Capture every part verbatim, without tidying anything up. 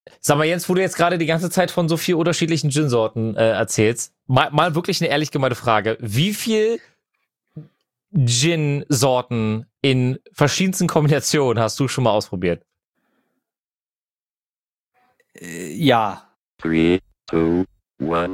Sag mal, Jens, wo du jetzt gerade die ganze Zeit von so vier unterschiedlichen Gin-Sorten äh, erzählst, mal, mal wirklich eine ehrlich gemeinte Frage. Wie viel Gin-Sorten in verschiedensten Kombinationen hast du schon mal ausprobiert? Äh, ja. Three, two, one.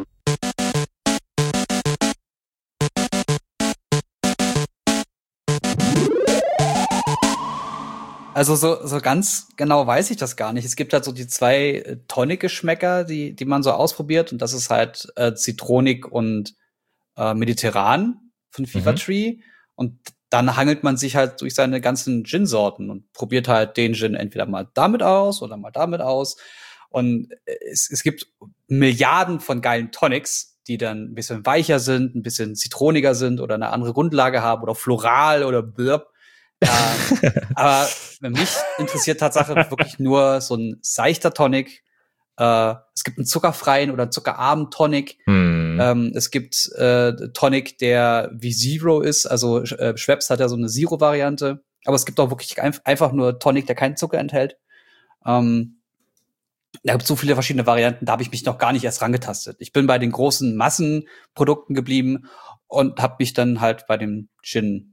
Also so, so ganz genau weiß ich das gar nicht. Es gibt halt so die zwei äh, Tonic-Geschmäcker, die, die man so ausprobiert. Und das ist halt äh, Zitronik und äh, Mediterran von Fever Mhm. Tree. Und dann hangelt man sich halt durch seine ganzen Gin-Sorten und probiert halt den Gin entweder mal damit aus oder mal damit aus. Und äh, es, es gibt Milliarden von geilen Tonics, die dann ein bisschen weicher sind, ein bisschen zitroniger sind oder eine andere Grundlage haben oder floral oder blöb. ähm, aber mich interessiert Tatsache wirklich nur so ein seichter Tonic. Äh, es gibt einen zuckerfreien oder zuckerarmen Tonic. Hm. Ähm, es gibt äh, Tonic, der wie Zero ist. Also äh, Schweppes hat ja so eine Zero-Variante. Aber es gibt auch wirklich ein, einfach nur Tonic, der keinen Zucker enthält. Ähm, da gibt es so viele verschiedene Varianten, da habe ich mich noch gar nicht erst rangetastet. Ich bin bei den großen Massenprodukten geblieben und habe mich dann halt bei dem Gin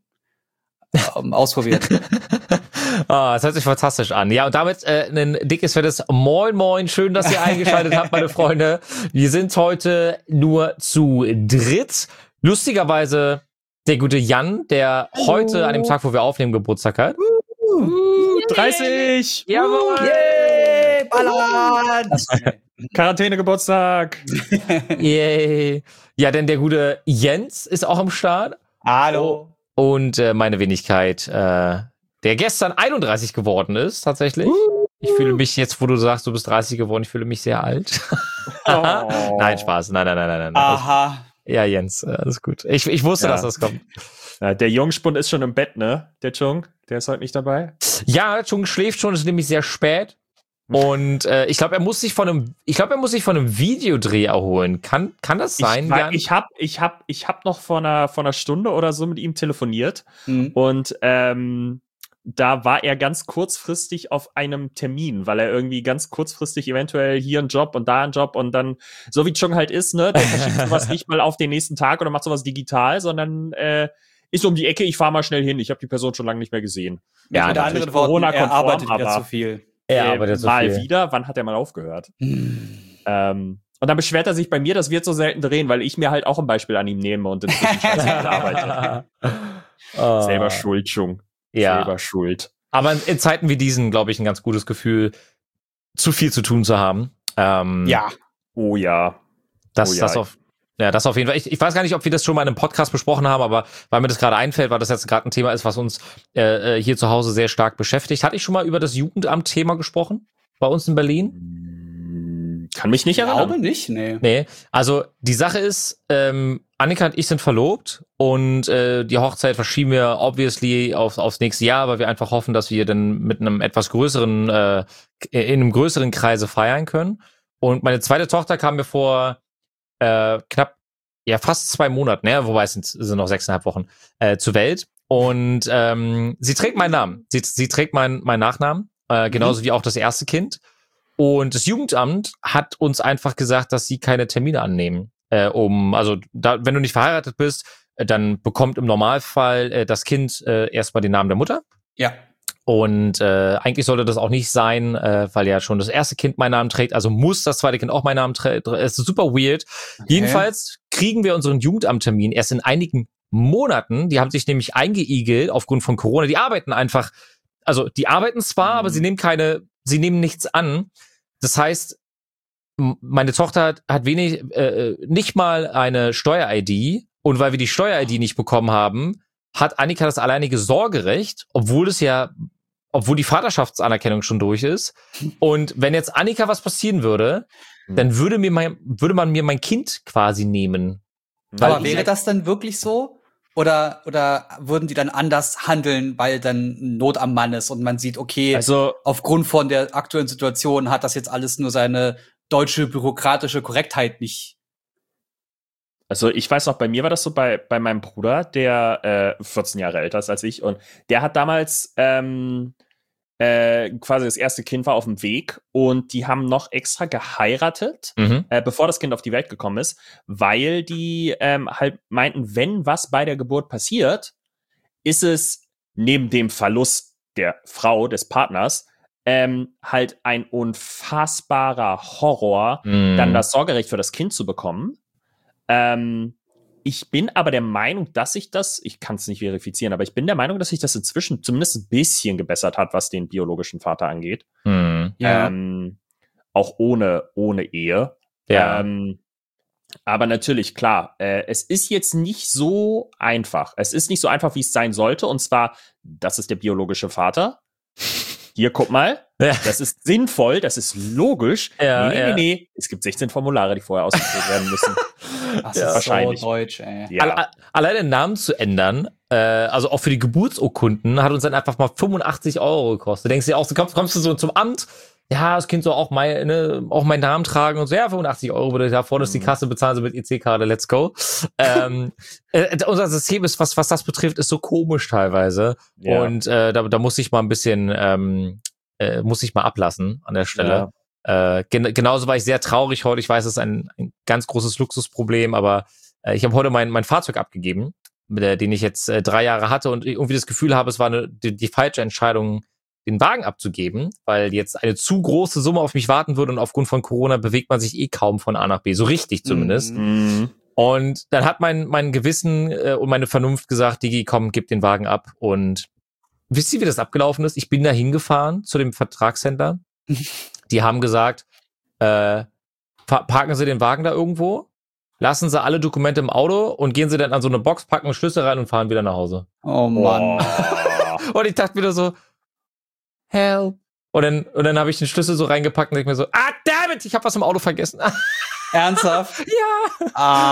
ähm, ausprobiert. Ah, das hört sich fantastisch an. Ja, und damit äh, ein dickes, fettes Moin Moin. Schön, dass ihr eingeschaltet habt, meine Freunde. Wir sind heute nur zu dritt. Lustigerweise der gute Jan, der Hallo. heute an dem Tag, wo wir aufnehmen, Geburtstag hat. Uh, dreißig! Jawohl! Yay, ballern! Quarantäne-Geburtstag! Yay! Ja, denn der gute Jens ist auch am Start. Hallo. Und äh, meine Wenigkeit, äh, der gestern einunddreißig geworden ist, tatsächlich. Uh. Ich fühle mich jetzt, wo du sagst, du bist dreißig geworden, ich fühle mich sehr alt. Oh. Nein, Spaß. Nein, nein, nein, nein. nein. Aha. Ja, Jens, alles gut. Ich, ich wusste, Ja. dass das kommt. Ja, der Jungspund ist schon im Bett, ne? Der Chung, der ist heute nicht dabei. Ja, Chung schläft schon, es ist nämlich sehr spät. Und äh, ich glaube, er muss sich von einem, ich glaube, er muss sich von einem Videodreh erholen. Kann, kann das sein? Ich, Jan? ich habe ich hab, ich hab noch vor einer, vor einer Stunde oder so mit ihm telefoniert. Mhm. Und ähm, da war er ganz kurzfristig auf einem Termin, weil er irgendwie ganz kurzfristig eventuell hier einen Job und da einen Job und dann, so wie Chung halt ist, ne, der verschiebt sowas nicht mal auf den nächsten Tag oder macht sowas digital, sondern äh, ist um die Ecke, ich fahre mal schnell hin. Ich habe die Person schon lange nicht mehr gesehen. Ja, mit natürlich anderen Worten, er Corona-konform, arbeitet wieder aber- zu viel. er äh, arbeitet so mal viel. wieder, wann hat er mal aufgehört? Hm. Ähm, und dann beschwert er sich bei mir, das wird so selten drehen, weil ich mir halt auch ein Beispiel an ihm nehme und inzwischen scheiße arbeite. Ah. Selber schuld, Chung. Ja. Selber schuld. Aber in, in Zeiten wie diesen, glaube ich, ein ganz gutes Gefühl, zu viel zu tun zu haben. Ähm, Ja. Oh ja. Das, Oh ja. das auf, ja, das auf jeden Fall. Ich, ich weiß gar nicht, ob wir das schon mal in einem Podcast besprochen haben, aber weil mir das gerade einfällt, weil das jetzt gerade ein Thema ist, was uns äh, hier zu Hause sehr stark beschäftigt. Hatte ich schon mal über das Jugendamt-Thema gesprochen? Bei uns in Berlin? Kann mich nicht Ich glaube erinnern. nicht, nee. Nee. Also die Sache ist, ähm, Annika und ich sind verlobt und äh, die Hochzeit verschieben wir obviously auf, aufs nächste Jahr, weil wir einfach hoffen, dass wir dann mit einem etwas größeren, äh, in einem größeren Kreise feiern können. Und meine zweite Tochter kam mir vor äh, knapp, ja fast zwei Monaten, ne? Wobei es sind, sind noch sechseinhalb Wochen, äh, zur Welt. Und ähm, sie trägt meinen Namen. Sie, sie trägt meinen meinen Nachnamen, äh, genauso wie auch das erste Kind. Und das Jugendamt hat uns einfach gesagt, dass sie keine Termine annehmen. Äh, um, also da, wenn du nicht verheiratet bist, äh, dann bekommt im Normalfall äh, das Kind äh, erstmal den Namen der Mutter. Ja. Und äh, eigentlich sollte das auch nicht sein, äh, weil ja schon das erste Kind meinen Namen trägt, also muss das zweite Kind auch meinen Namen tragen. Es ist super weird. Okay. Jedenfalls kriegen wir unseren Jugendamttermin erst in einigen Monaten. Die haben sich nämlich eingeigelt aufgrund von Corona. Die arbeiten einfach, also die arbeiten zwar, Mhm. aber sie nehmen keine, sie nehmen nichts an. Das heißt, m- meine Tochter hat, hat wenig, äh, nicht mal eine Steuer-I D. Und weil wir die Steuer-I D nicht bekommen haben, hat Annika das alleinige Sorgerecht, obwohl es ja, obwohl die Vaterschaftsanerkennung schon durch ist. Und wenn jetzt Annika was passieren würde, Mhm. dann würde mir mein, würde man mir mein Kind quasi nehmen. Weil Aber ich wäre halt- das dann wirklich so? Oder, oder würden die dann anders handeln, weil dann Not am Mann ist und man sieht, okay, Also, aufgrund von der aktuellen Situation hat das jetzt alles nur seine deutsche bürokratische Korrektheit nicht. also ich weiß noch, bei mir war das so bei, bei meinem Bruder, der äh, vierzehn Jahre älter ist als ich und der hat damals ähm, äh, quasi das erste Kind war auf dem Weg und die haben noch extra geheiratet, Mhm. äh, bevor das Kind auf die Welt gekommen ist, weil die ähm, halt meinten, wenn was bei der Geburt passiert, ist es neben dem Verlust der Frau, des Partners, ähm, halt ein unfassbarer Horror, Mhm. dann das Sorgerecht für das Kind zu bekommen. Ähm, ich bin aber der Meinung, dass sich das, ich kann es nicht verifizieren, aber ich bin der Meinung, dass sich das inzwischen zumindest ein bisschen gebessert hat, was den biologischen Vater angeht. Mhm. Ja. Ähm, auch ohne, ohne Ehe. Ja. Ähm, aber natürlich, klar, äh, es ist jetzt nicht so einfach. Es ist nicht so einfach, wie es sein sollte. Und zwar, das ist der biologische Vater. Hier, guck mal. Ja. Das ist sinnvoll, das ist logisch. Ja, nee, nee, ja. nee, nee. Es gibt sechzehn Formulare, die vorher ausgefüllt werden müssen. Das Ja, ist wahrscheinlich. so deutsch, ey. Ja. Alle- allein den Namen zu ändern, äh, also auch für die Geburtsurkunden, hat uns dann einfach mal fünfundachtzig Euro gekostet. Denkst du dir auch, so kommst, kommst du so zum Amt, ja, das Kind soll auch, mein, ne, auch meinen Namen tragen und so, ja, fünfundachtzig Euro, würde da vorne ist die Mhm. Kasse, bezahlen sie mit E C-Karte, let's go. ähm, äh, unser System ist, was, was das betrifft, ist so komisch teilweise. Ja. Und äh, da, da muss ich mal ein bisschen, ähm, äh, muss ich mal ablassen an der Stelle. Äh, gen genauso war ich sehr traurig heute. Ich weiß, es ist ein, ein ganz großes Luxusproblem, aber äh, ich habe heute mein, mein Fahrzeug abgegeben, mit der, den ich jetzt äh, drei Jahre hatte und irgendwie das Gefühl habe, es war eine, die, die falsche Entscheidung, den Wagen abzugeben, weil jetzt eine zu große Summe auf mich warten würde und aufgrund von Corona bewegt man sich eh kaum von A nach B, so richtig zumindest. Mhm. Mhm. Und dann hat mein, mein Gewissen äh, und meine Vernunft gesagt, Digi, komm, gib den Wagen ab. Und wisst ihr, wie das abgelaufen ist? Ich bin da hingefahren zu dem Vertragshändler. Die haben gesagt, äh, parken Sie den Wagen da irgendwo, lassen Sie alle Dokumente im Auto und gehen Sie dann an so eine Box, packen Schlüssel rein und fahren wieder nach Hause. Oh Mann. Oh. Und ich dachte wieder so, help. Und dann, und dann habe ich den Schlüssel so reingepackt und denke mir so, ah, damn it, ich habe was im Auto vergessen. Ernsthaft? Ja.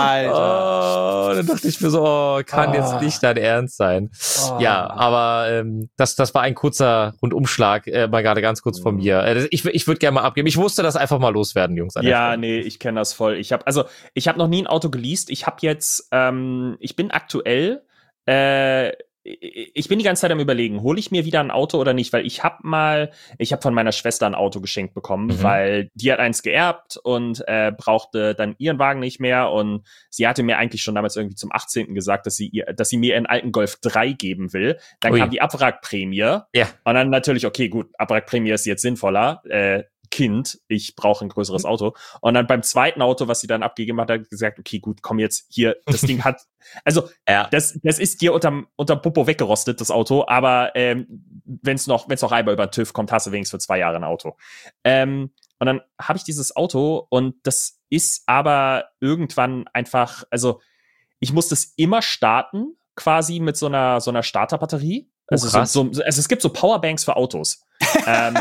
Alter. Oh, und dann dachte ich mir so, oh, kann Oh. jetzt nicht dein Ernst sein. Oh. Ja, aber ähm, das, das war ein kurzer Rundumschlag, äh, mal gerade ganz kurz von mir. Äh, ich ich würde gerne mal abgeben. Ich musste das einfach mal loswerden, Jungs. an der Ja, Stelle. nee, ich kenne das voll. Ich habe also, ich habe noch nie ein Auto geleast. Ich habe jetzt, ähm, ich bin aktuell, äh, ich bin die ganze Zeit am Überlegen, hole ich mir wieder ein Auto oder nicht, weil ich habe mal, ich habe von meiner Schwester ein Auto geschenkt bekommen, Mhm. weil die hat eins geerbt und äh, brauchte dann ihren Wagen nicht mehr und sie hatte mir eigentlich schon damals irgendwie zum achtzehnten gesagt, dass sie ihr, dass sie mir ihren alten Golf drei geben will. Dann Ui. kam die Abwrackprämie Ja. und dann natürlich, okay, gut, Abwrackprämie ist jetzt sinnvoller, äh, Kind, ich brauche ein größeres Auto. Und dann beim zweiten Auto, was sie dann abgegeben hat, hat er gesagt, okay, gut, komm jetzt hier, das Ding hat, also Ja. das, das ist dir unterm, unterm Popo weggerostet, das Auto, aber ähm, wenn es noch, wenn's noch einmal über den TÜV kommt, hast du wenigstens für zwei Jahre ein Auto. Ähm, und dann habe ich dieses Auto und das ist aber irgendwann einfach, also ich muss das immer starten, quasi mit so einer, so einer Starterbatterie. Also, so, krass. so, also es gibt so Powerbanks für Autos. ähm,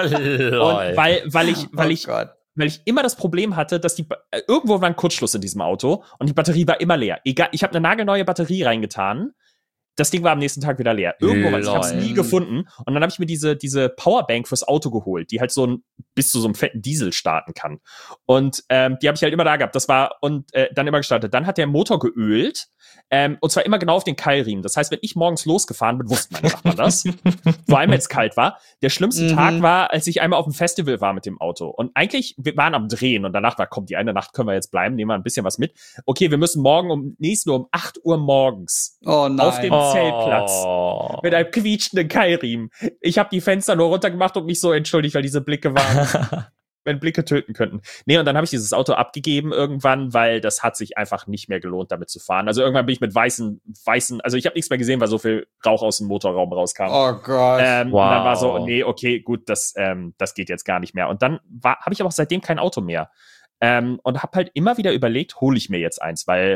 Lol. und weil, weil ich, weil Oh ich, Gott. weil ich immer das Problem hatte, dass die, ba- äh, irgendwo war ein Kurzschluss in diesem Auto und die Batterie war immer leer. Egal, ich habe eine nagelneue Batterie reingetan. Das Ding war am nächsten Tag wieder leer. Irgendwo, war- ich habe es Lol. nie gefunden. Und dann habe ich mir diese, diese Powerbank fürs Auto geholt, die halt so ein, bis zu so einem fetten Diesel starten kann. Und ähm, die habe ich halt immer da gehabt. Das war, und äh, dann immer gestartet. Dann hat der Motor geölt. Ähm, und zwar immer genau auf den Keilriemen. Das heißt, wenn ich morgens losgefahren bin, wussten meine Nachbarn das. Vor allem, wenn es kalt war. Der schlimmste Mhm. Tag war, als ich einmal auf dem Festival war mit dem Auto. Und eigentlich, wir waren am Drehen und danach war, komm, die eine Nacht können wir jetzt bleiben, nehmen wir ein bisschen was mit. Okay, wir müssen morgen um, nächsten Uhr um acht Uhr morgens Oh nein. auf dem Zeltplatz. Oh. mit einem quietschenden Keilriemen. Ich habe die Fenster nur runtergemacht und mich so entschuldigt, weil diese Blicke waren, wenn Blicke töten könnten. Nee, und dann habe ich dieses Auto abgegeben irgendwann, weil das hat sich einfach nicht mehr gelohnt, damit zu fahren. Also irgendwann bin ich mit weißen, weißen, also ich habe nichts mehr gesehen, weil so viel Rauch aus dem Motorraum rauskam. Oh Gott. Ähm, Wow. Und dann war so, nee, okay, gut, das, ähm, das geht jetzt gar nicht mehr. Und dann habe ich aber auch seitdem kein Auto mehr. Ähm, und habe halt immer wieder überlegt, hole ich mir jetzt eins, weil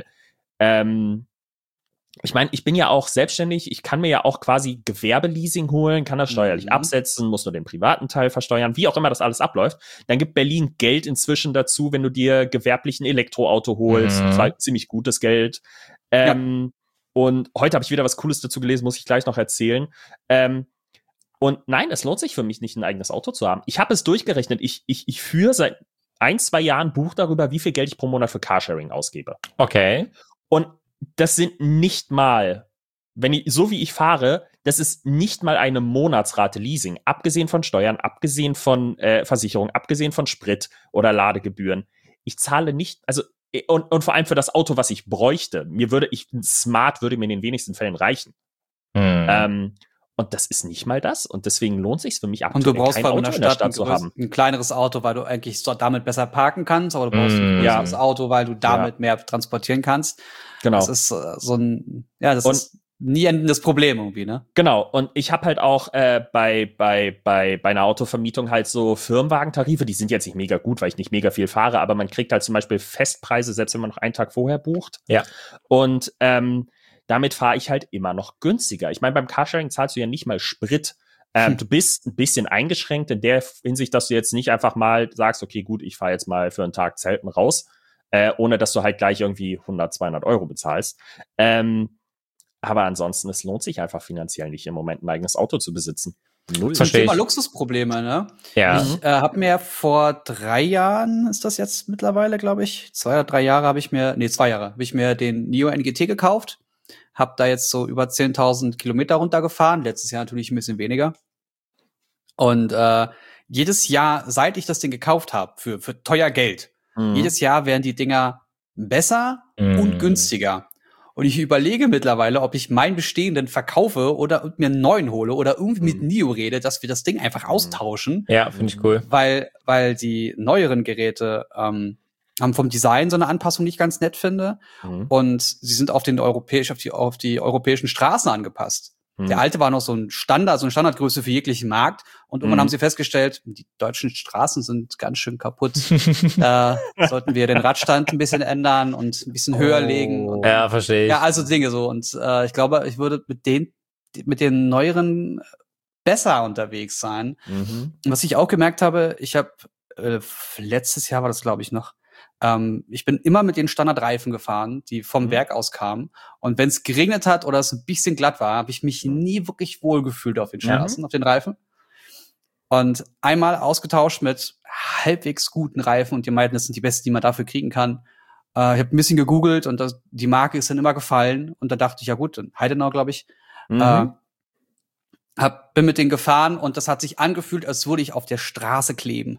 ähm, ich meine, ich bin ja auch selbstständig, ich kann mir ja auch quasi Gewerbeleasing holen, kann das steuerlich Mhm. absetzen, muss nur den privaten Teil versteuern, wie auch immer das alles abläuft. Dann gibt Berlin Geld inzwischen dazu, wenn du dir gewerblich ein Elektroauto holst, Mhm. zwar ziemlich gutes Geld. Ähm, Und heute habe ich wieder was Cooles dazu gelesen, muss ich gleich noch erzählen. Ähm, und nein, es lohnt sich für mich nicht, ein eigenes Auto zu haben. Ich habe es durchgerechnet. Ich, ich, ich führe seit ein, zwei Jahren Buch darüber, wie viel Geld ich pro Monat für Carsharing ausgebe. Okay. Und das sind nicht mal, wenn ich, so wie ich fahre, das ist nicht mal eine Monatsrate Leasing, abgesehen von Steuern, abgesehen von äh, Versicherung, abgesehen von Sprit oder Ladegebühren. Ich zahle nicht, also und, und vor allem für das Auto, was ich bräuchte. Mir würde ich, Smart würde mir in den wenigsten Fällen reichen. Hm. Ähm, und das ist nicht mal das. Und deswegen lohnt sich für mich Und aktuell du brauchst kein vor allem Auto in in der der Stadt, Stadt ein, zu größ- haben. ein kleineres Auto, weil du eigentlich so damit besser parken kannst, aber du brauchst Mm, ein ja. größeres Auto, weil du damit mehr transportieren kannst. Genau. Das ist äh, so ein, ja, das Und- ist nie endendes Problem irgendwie, ne? Genau, und ich habe halt auch äh, bei, bei, bei, bei einer Autovermietung halt so Firmenwagentarife, die sind jetzt nicht mega gut, weil ich nicht mega viel fahre, aber man kriegt halt zum Beispiel Festpreise, selbst wenn man noch einen Tag vorher bucht. Ja. Und ähm, damit fahre ich halt immer noch günstiger. Ich meine, beim Carsharing zahlst du ja nicht mal Sprit. Ähm, Hm. Du bist ein bisschen eingeschränkt in der Hinsicht, dass du jetzt nicht einfach mal sagst, okay, gut, ich fahre jetzt mal für einen Tag Zelten raus, äh, ohne dass du halt gleich irgendwie hundert, zweihundert Euro bezahlst. Ähm, Aber ansonsten, es lohnt sich einfach finanziell nicht im Moment, ein eigenes Auto zu besitzen. Null. Zum Versteh Thema ich. Luxusprobleme, ne? Ja. Ich äh, habe mir vor drei Jahren, ist das jetzt mittlerweile, glaube ich, zwei oder drei Jahre habe ich mir, nee, zwei Jahre, habe ich mir den Nio N G T gekauft. Hab da jetzt so über zehntausend Kilometer runtergefahren. Letztes Jahr natürlich ein bisschen weniger. Und äh, jedes Jahr, seit ich das Ding gekauft habe, für, für teuer Geld, Mhm. jedes Jahr werden die Dinger besser Mhm. und günstiger. Und ich überlege mittlerweile, ob ich meinen bestehenden verkaufe oder mir einen neuen hole oder irgendwie mit Mhm. Nio rede, dass wir das Ding einfach austauschen, Ja, finde ich cool. weil, weil die neueren Geräte ähm, haben vom Design so eine Anpassung, die ich ganz nett finde. Mhm. Und sie sind auf den europäisch, auf die, auf die europäischen Straßen angepasst. Mhm. Der alte war noch so ein Standard, so eine Standardgröße für jeglichen Markt. Und irgendwann Mhm. haben sie festgestellt, die deutschen Straßen sind ganz schön kaputt. Da sollten wir den Radstand ein bisschen ändern und ein bisschen höher legen. Und, Ja, verstehe ich. ja, also Dinge so. Und äh, ich glaube, ich würde mit den, mit den neueren besser unterwegs sein. Mhm. Und was ich auch gemerkt habe, ich habe äh, letztes Jahr war das, glaube ich, noch. Ähm, ich bin immer mit den Standardreifen gefahren, die vom Mhm. Werk aus kamen. Und wenn es geregnet hat oder es ein bisschen glatt war, habe ich mich Mhm. nie wirklich wohl gefühlt auf den Ja. Straßen, auf den Reifen. Und einmal ausgetauscht mit halbwegs guten Reifen und die meinten, das sind die besten, die man dafür kriegen kann. Äh, ich habe ein bisschen gegoogelt und das, die Marke ist dann immer gefallen. Und da dachte ich, ja gut, in Heidenau, glaube ich. Mhm. Äh, hab, bin mit denen gefahren und das hat sich angefühlt, als würde ich auf der Straße kleben.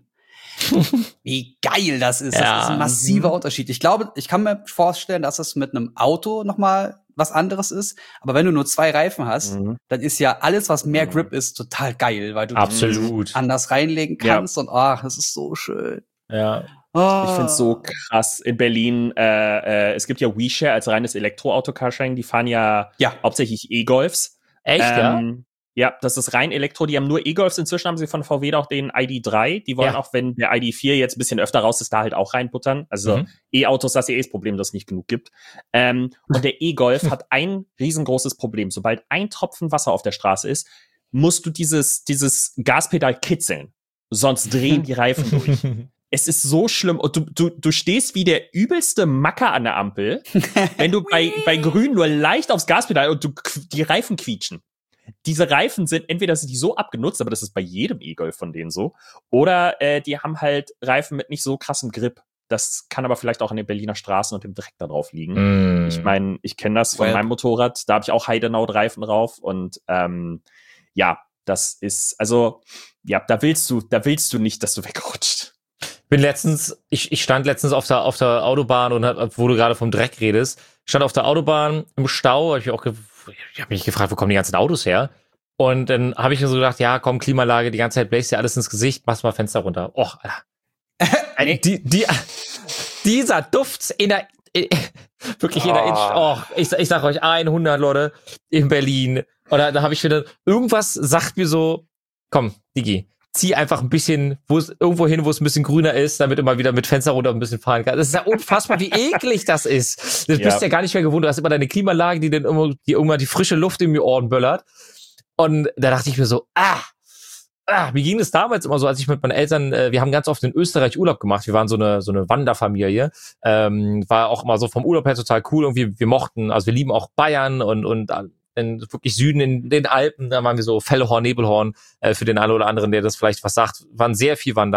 Wie geil das ist. Ja. Das ist ein massiver Mhm. Unterschied. Ich glaube, ich kann mir vorstellen, dass es mit einem Auto noch mal was anderes ist. Aber wenn du nur zwei Reifen hast, Mhm. dann ist ja alles, was mehr Mhm. Grip ist, total geil, weil du die Absolut. anders reinlegen Ja. kannst. Und ach, das ist so schön. Ja. Oh. Ich find's so krass. In Berlin, äh, äh, es gibt ja WeShare als reines Elektroauto-Carsharing, die fahren ja Ja. hauptsächlich E-Golfs. Echt, ja? Ähm, ja, das ist rein Elektro. Die haben nur E-Golfs. Inzwischen haben sie von V W auch den I D drei. Die wollen Ja. auch, wenn der I D vier jetzt ein bisschen öfter raus ist, da halt auch reinbuttern. Also Mhm. E-Autos, das ist eh das Problem, dass es nicht genug gibt. Ähm, und der E-Golf hat ein riesengroßes Problem. Sobald ein Tropfen Wasser auf der Straße ist, musst du dieses, dieses Gaspedal kitzeln. Sonst drehen die Reifen durch. Es ist so schlimm. Und du, du, du stehst wie der übelste Macker an der Ampel, wenn du bei, bei Grün nur leicht aufs Gaspedal und du, die Reifen quietschen. Diese Reifen sind, entweder sind die so abgenutzt, aber das ist bei jedem E-Golf von denen so, oder äh, die haben halt Reifen mit nicht so krassem Grip. Das kann aber vielleicht auch an den Berliner Straßen und dem Dreck da drauf liegen. Mm. Ich meine, ich kenne das von Well. meinem Motorrad, da habe ich auch Heidenau-Reifen drauf und ähm, ja, das ist, also, ja, da willst du, da willst du nicht, dass du wegrutscht. bin letztens, ich, ich stand letztens auf der, auf der Autobahn und hab, wo du gerade vom Dreck redest, stand auf der Autobahn im Stau, hab ich auch, ge- ich habe mich gefragt, wo kommen die ganzen Autos her? Und dann habe ich mir so gedacht, ja, komm, Klimaanlage, die ganze Zeit bläst dir alles ins Gesicht, machst mal Fenster runter. Och, Alter. Nee. die, die, dieser Duft in der, in, wirklich in der, in, oh, ich, ich sag euch, hundert Leute in Berlin. Oder da habe ich wieder, irgendwas sagt mir so, komm, Digi, zieh einfach ein bisschen, wo es irgendwo hin, wo es ein bisschen grüner ist, damit du mal wieder mit Fenster runter ein bisschen fahren kannst. Das ist ja unfassbar, wie eklig das ist. Das Ja. bist ja gar nicht mehr gewohnt. Du hast immer deine Klimaanlage, die dann immer, die irgendwann die frische Luft in die Ohren böllert. Und da dachte ich mir so, ah, ah, wie ging es damals immer so, als ich mit meinen Eltern, äh, wir haben ganz oft in Österreich Urlaub gemacht. Wir waren so eine so eine Wanderfamilie. Ähm, war auch immer so vom Urlaub her total cool. Irgendwie, wir mochten, also wir lieben auch Bayern und und in wirklich Süden in den Alpen, da waren wir so Fellhorn, Nebelhorn, äh, für den einen oder anderen, der das vielleicht was sagt, waren sehr viel wandern.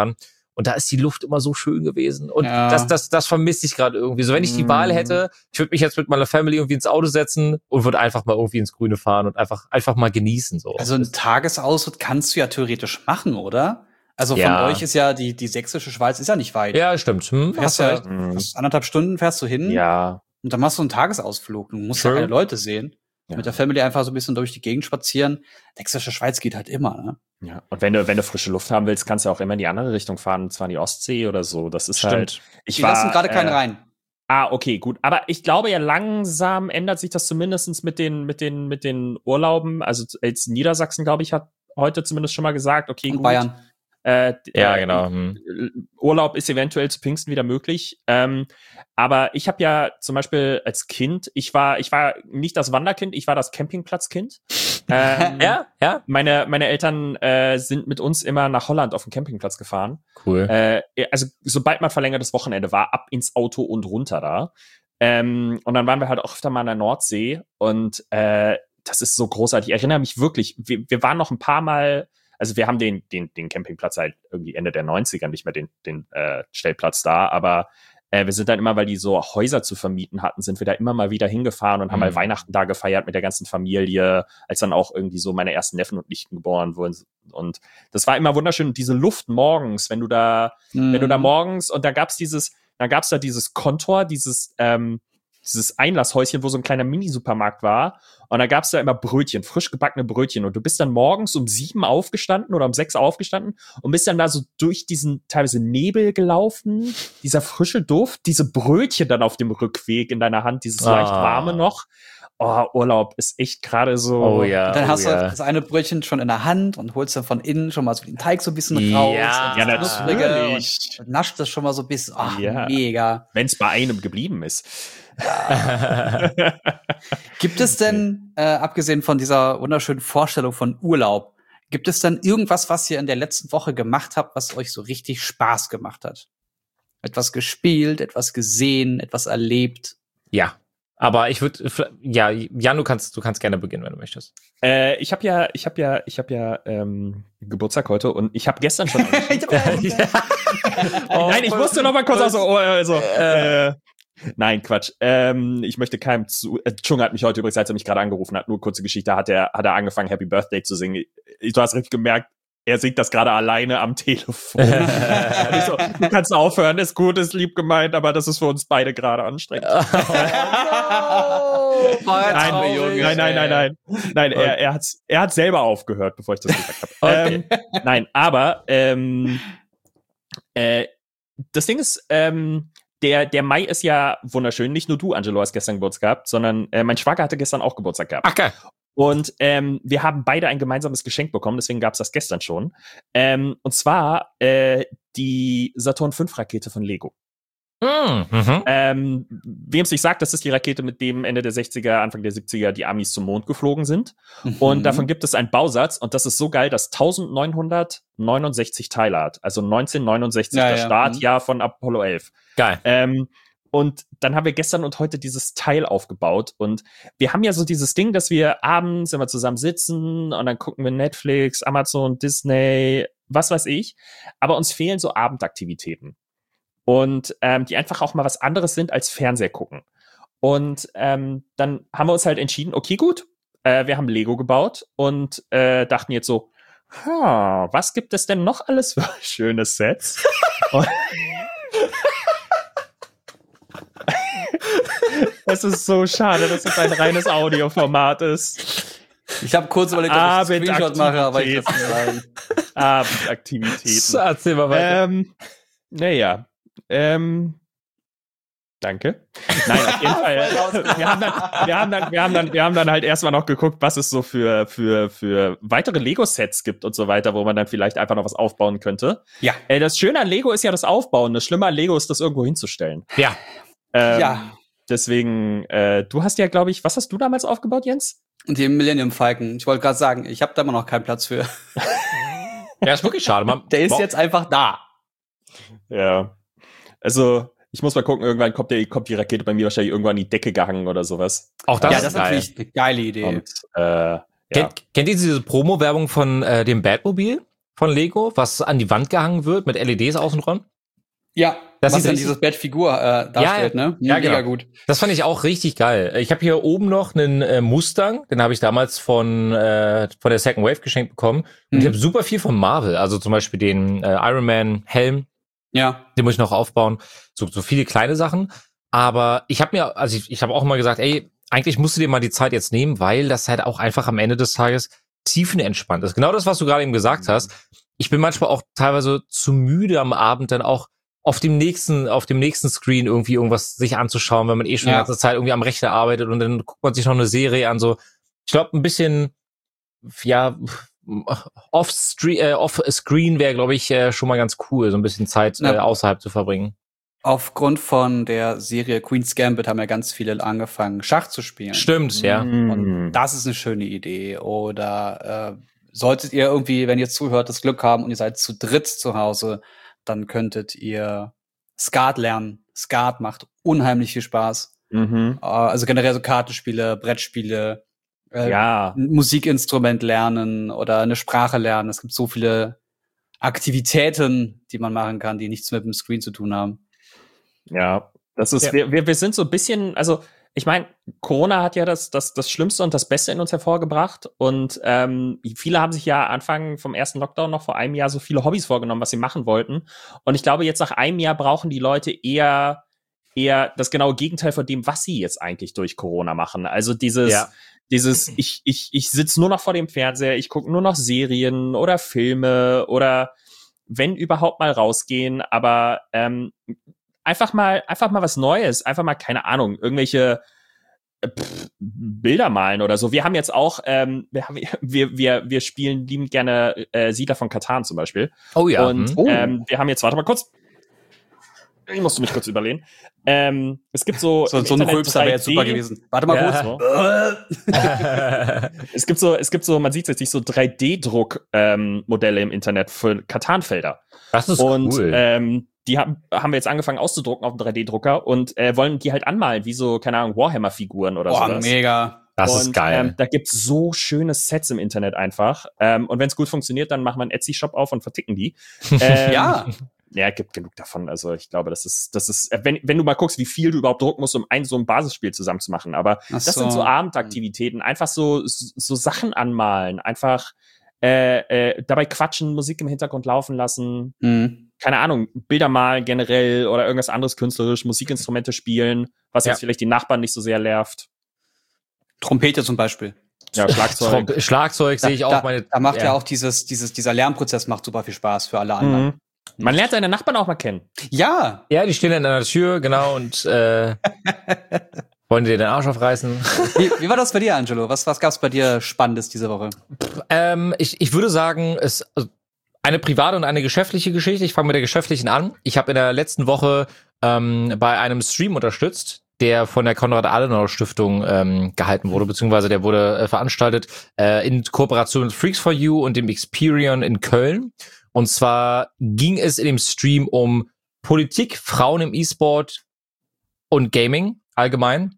Und da ist die Luft immer so schön gewesen. Und Ja. das, das, das vermisse ich gerade irgendwie. So, wenn ich die Wahl hätte, ich würde mich jetzt mit meiner Family irgendwie ins Auto setzen und würde einfach mal irgendwie ins Grüne fahren und einfach, einfach mal genießen. So. Also ein Tagesausritt kannst du ja theoretisch machen, oder? Also von Ja. euch ist ja die, die sächsische Schweiz ist ja nicht weit. Ja, stimmt. Hm, Du hast fährst du ja recht. Mhm. fast anderthalb Stunden fährst du hin Ja. und dann machst du einen Tagesausflug. Du musst True. ja keine Leute sehen. Ja. Mit der Family einfach so ein bisschen durch die Gegend spazieren. Sächsische Schweiz geht halt immer, ne? Ja. Und wenn du, wenn du frische Luft haben willst, kannst du auch immer in die andere Richtung fahren, und zwar in die Ostsee oder so. Das ist Stimmt. halt. Ich Die war, lassen gerade keinen äh, rein. Ah, okay, gut. Aber ich glaube ja, langsam ändert sich das zumindest mit den, mit den, mit den Urlauben. Also jetzt Niedersachsen, glaube ich, hat heute zumindest schon mal gesagt, okay, Und gut. Bayern. Äh, Ja, äh, genau. Hm. Urlaub ist eventuell zu Pfingsten wieder möglich. Ähm, aber ich habe ja zum Beispiel als Kind, ich war, ich war nicht das Wanderkind, ich war das Campingplatzkind. ähm, Ja, ja. Meine, meine Eltern äh, sind mit uns immer nach Holland auf den Campingplatz gefahren. Cool. Äh, also sobald mal verlängertes Wochenende war, ab ins Auto und runter da. Ähm, und dann waren wir halt auch öfter mal an der Nordsee und äh, das ist so großartig. Ich erinnere mich wirklich, wir, wir waren noch ein paar Mal, also wir haben den, den, den Campingplatz halt irgendwie Ende der neunziger nicht mehr den, den äh, Stellplatz da, aber äh, wir sind dann immer, weil die so Häuser zu vermieten hatten, sind wir da immer mal wieder hingefahren und haben Mhm. mal Weihnachten da gefeiert mit der ganzen Familie, als dann auch irgendwie so meine ersten Neffen und Nichten geboren wurden. Und das war immer wunderschön. Und diese Luft morgens, wenn du da, Mhm. wenn du da morgens, und da gab's dieses, da gab's da dieses Kontor, dieses, ähm, dieses Einlasshäuschen, wo so ein kleiner Mini-Supermarkt war. Und da gab's da immer Brötchen, frisch gebackene Brötchen. Und du bist dann morgens um sieben aufgestanden oder um sechs aufgestanden und bist dann da so durch diesen teilweise Nebel gelaufen. Dieser frische Duft, diese Brötchen dann auf dem Rückweg in deiner Hand, dieses Ah. leicht warme noch. Oh, Urlaub ist echt gerade so. Oh ja. Und dann oh, hast du ja. das eine Brötchen schon in der Hand und holst dann von innen schon mal so den Teig so ein bisschen Ja. raus. Ja, und Ja, das Knusprige natürlich. Und, und nascht das schon mal so ein bisschen. Ach, Ja. mega. Wenn es bei einem geblieben ist. Gibt es denn, äh, abgesehen von dieser wunderschönen Vorstellung von Urlaub, gibt es denn irgendwas, was ihr in der letzten Woche gemacht habt, was euch so richtig Spaß gemacht hat? Etwas gespielt, etwas gesehen, etwas erlebt? Ja. Aber ich würde, ja, Jan, du kannst, du kannst gerne beginnen, wenn du möchtest. Äh, ich habe ja, ich habe ja, ich habe ja ähm, Geburtstag heute und ich habe gestern schon. Oh, Nein, ich musste noch mal kurz aus. Oh, also, äh, nein, Quatsch. Ähm, ich möchte keinem zu. Äh, Chung hat mich heute übrigens, als er mich gerade angerufen hat, nur kurze Geschichte, hat er, hat er angefangen, Happy Birthday zu singen. Du hast richtig gemerkt, er singt das gerade alleine am Telefon. Und ich so, du kannst aufhören, ist gut, ist lieb gemeint, aber das ist für uns beide gerade anstrengend. Nein, traurig, nein, nein, nein, nein. Nein, er, er hat er hat selber aufgehört, bevor ich das gesagt habe. Okay. Ähm, nein, aber ähm, äh, das Ding ist, ähm, der, der Mai ist ja wunderschön. Nicht nur du, Angelo, hast gestern Geburtstag gehabt, sondern äh, mein Schwager hatte gestern auch Geburtstag gehabt. Ach, geil. Und ähm, wir haben beide ein gemeinsames Geschenk bekommen, deswegen gab's das gestern schon. Ähm, und zwar äh, die Saturn fünf Rakete von Lego. Mm, mhm. Ähm, wem es nicht sagt, das ist die Rakete, mit dem Ende der sechziger, Anfang der siebziger die Amis zum Mond geflogen sind. Und davon gibt es einen Bausatz und das ist so geil, dass neunzehnhundertneunundsechzig Teile hat. Also neunzehnhundertneunundsechzig, Ja, das ja. Startjahr von Apollo elf. Geil. Ähm, und dann haben wir gestern und heute dieses Teil aufgebaut. Und wir haben ja so dieses Ding, dass wir abends immer zusammen sitzen und dann gucken wir Netflix, Amazon, Disney, was weiß ich. Aber uns fehlen so Abendaktivitäten. Und ähm, die einfach auch mal was anderes sind als Fernseher gucken. Und ähm, dann haben wir uns halt entschieden, okay, gut, äh, wir haben Lego gebaut und äh, dachten jetzt so, ha, was gibt es denn noch alles für schöne Sets? Und es ist so schade, dass es ein reines Audioformat ist. Ich habe kurz überlegt, ob ich einen Screenshot mache, aber ich lasse es sein. Abendaktivitäten. Erzähl mal weiter. Ähm, naja. Ähm, danke. Nein, auf jeden Fall. Wir haben dann, wir haben dann, wir haben dann, wir haben dann halt erstmal noch geguckt, was es so für, für, für weitere Lego-Sets gibt und so weiter, wo man dann vielleicht einfach noch was aufbauen könnte. Ja. Äh, das Schöne an Lego ist ja das Aufbauen. Das Schlimme an Lego ist, das irgendwo hinzustellen. Ja. Ähm, Ja. Deswegen, äh, du hast ja, glaube ich, was hast du damals aufgebaut, Jens? Und die Millennium Falcon. Ich wollte gerade sagen, ich habe da immer noch keinen Platz für. Ja, ist wirklich schade. Man, Der ist Boah. jetzt einfach da. Ja. Also, ich muss mal gucken, irgendwann kommt, der, kommt die Rakete bei mir wahrscheinlich irgendwann an die Decke gehangen oder sowas. Auch das ja, ist das ist geil. natürlich eine geile Idee. Und, äh, ja. Kennt, kennt ihr diese Promo-Werbung von äh, dem Batmobil? von Lego, was an die Wand gehangen wird mit L E Ds außenrum. Ja, das was ist dann richtig- dieses Bettfigur äh, darstellt, Ja, ne? ja, Mega genau. gut. Das fand ich auch richtig geil. Ich habe hier oben noch einen äh, Mustang, den habe ich damals von äh, von der Second Wave geschenkt bekommen. Und Mhm. ich habe super viel von Marvel, also zum Beispiel den äh, Iron Man Helm, Ja. den muss ich noch aufbauen. So, so viele kleine Sachen. Aber ich habe mir, also ich, ich habe auch immer gesagt, ey, eigentlich musst du dir mal die Zeit jetzt nehmen, weil das halt auch einfach am Ende des Tages tiefenentspannt ist. Genau das, was du gerade eben gesagt hast. Ich bin manchmal auch teilweise zu müde am Abend dann auch auf dem nächsten, auf dem nächsten Screen irgendwie irgendwas sich anzuschauen, wenn man eh schon Ja. die ganze Zeit irgendwie am Rechner arbeitet und dann guckt man sich noch eine Serie an, so. Ich glaube, ein bisschen, ja, off-Screen äh, off Screen wäre, glaube ich, äh, schon mal ganz cool, so ein bisschen Zeit Na, äh, außerhalb zu verbringen. Aufgrund von der Serie Queen's Gambit haben ja ganz viele angefangen, Schach zu spielen. Stimmt, ja. Und das ist eine schöne Idee. Oder äh, solltet ihr irgendwie, wenn ihr zuhört, das Glück haben und ihr seid zu dritt zu Hause, dann könntet ihr Skat lernen. Skat macht unheimlich viel Spaß. Mhm. Äh, also generell so Kartenspiele, Brettspiele, äh, Ja. ein Musikinstrument lernen oder eine Sprache lernen. Es gibt so viele Aktivitäten, die man machen kann, die nichts mit dem Screen zu tun haben. Ja, das ist, Ja. wir, wir, wir sind so ein bisschen, also ich meine, Corona hat ja das, das, das Schlimmste und das Beste in uns hervorgebracht und ähm, viele haben sich ja Anfang vom ersten Lockdown noch vor einem Jahr so viele Hobbys vorgenommen, was sie machen wollten. Und ich glaube, jetzt nach einem Jahr brauchen die Leute eher, eher das genaue Gegenteil von dem, was sie jetzt eigentlich durch Corona machen. Also dieses, Ja. dieses, ich, ich, ich sitze nur noch vor dem Fernseher, ich gucke nur noch Serien oder Filme oder wenn überhaupt mal rausgehen, aber ähm, einfach mal, einfach mal was Neues, einfach mal, keine Ahnung, irgendwelche äh, pff, Bilder malen oder so. Wir haben jetzt auch, ähm, wir, haben, wir, wir, wir spielen liebend gerne äh, Siedler von Catan zum Beispiel. Oh ja. Und hm. Oh. ähm, wir haben jetzt, warte mal kurz, ich musste mich kurz überlegen. Ähm, es gibt so, So, im so ein Internet Rülpser wäre jetzt drei D super gewesen. Warte mal Ja. kurz. So. Es gibt so, es gibt so, man sieht jetzt nicht so drei D-Druck-Modelle im Internet für Catan-Felder. Das ist Und cool. ähm, die haben, haben wir jetzt angefangen auszudrucken auf dem drei D-Drucker und äh, wollen die halt anmalen, wie so, keine Ahnung, Warhammer-Figuren oder Boah, sowas. mega. das und, ist geil. Ähm, da gibt's so schöne Sets im Internet einfach. Ähm, und wenn es gut funktioniert, dann machen wir einen Etsy-Shop auf und verticken die. Ähm, Ja. Ja, gibt genug davon. Also ich glaube, das ist, das ist, wenn, wenn du mal guckst, wie viel du überhaupt drucken musst, um ein so ein Basisspiel zusammenzumachen. Aber Ach das so. sind so Abendaktivitäten, einfach so, so, so Sachen anmalen, einfach äh, äh, dabei quatschen, Musik im Hintergrund laufen lassen, Mhm. keine Ahnung, Bilder malen generell oder irgendwas anderes künstlerisch, Musikinstrumente spielen, was Ja. jetzt vielleicht die Nachbarn nicht so sehr nervt. Trompete zum Beispiel. Ja, Schlagzeug. Trom- Schlagzeug sehe ich auch. da, meine, da macht ja. auch dieses, dieses, dieser Lernprozess macht super viel Spaß für alle anderen. Mhm. Man lernt seine Nachbarn auch mal kennen. Ja. Ja, die stehen dann an der Tür, genau, und äh, wollen dir den Arsch aufreißen. Wie, wie war das bei dir, Angelo? Was, was gab's bei dir Spannendes diese Woche? ähm, ich, ich würde sagen, es also eine private und eine geschäftliche Geschichte. Ich fange mit der geschäftlichen an. Ich habe in der letzten Woche ähm, bei einem Stream unterstützt, der von der Konrad-Adenauer-Stiftung ähm, gehalten wurde, beziehungsweise der wurde äh, veranstaltet äh, in Kooperation mit Freaks for You und dem Experion in Köln. Und zwar ging es in dem Stream um Politik, Frauen im E-Sport und Gaming allgemein.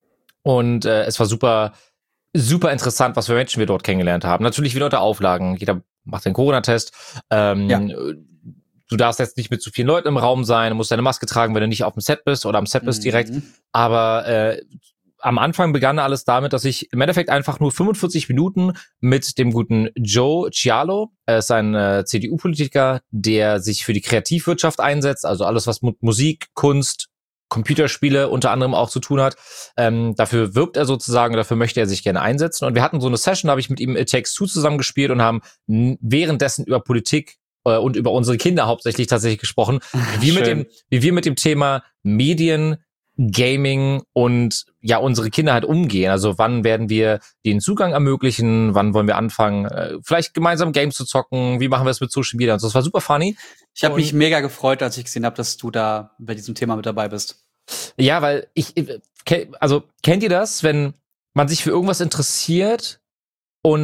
Und äh, es war super, super interessant, was für Menschen wir dort kennengelernt haben. Natürlich wieder unter Auflagen. Jeder macht den Corona-Test. Ähm, Ja. Du darfst jetzt nicht mit zu vielen Leuten im Raum sein. Du musst deine Maske tragen, wenn du nicht auf dem Set bist oder am Set bist direkt. Mhm. Aber äh, am Anfang begann alles damit, dass ich im Endeffekt einfach nur fünfundvierzig Minuten mit dem guten Joe Cialo, er ist ein äh, C D U-Politiker, der sich für die Kreativwirtschaft einsetzt, also alles, was mit Musik, Kunst, Computerspiele unter anderem auch zu tun hat. Ähm, dafür wirbt er sozusagen, dafür möchte er sich gerne einsetzen. Und wir hatten so eine Session, da habe ich mit ihm It Takes Two zusammengespielt und haben n- währenddessen über Politik äh, und über unsere Kinder hauptsächlich tatsächlich gesprochen, wie, wir mit Schön. dem, wie wir mit dem Thema Medien, Gaming und ja unsere Kinder halt umgehen. Also wann werden wir den Zugang ermöglichen? Wann wollen wir anfangen, äh, vielleicht gemeinsam Games zu zocken? Wie machen wir es mit Social Media? Und so. Das war super funny. Ich habe Und- mich mega gefreut, als ich gesehen habe, dass du da bei diesem Thema mit dabei bist. Ja, weil ich, ich ke- also kennt ihr das, wenn man sich für irgendwas interessiert und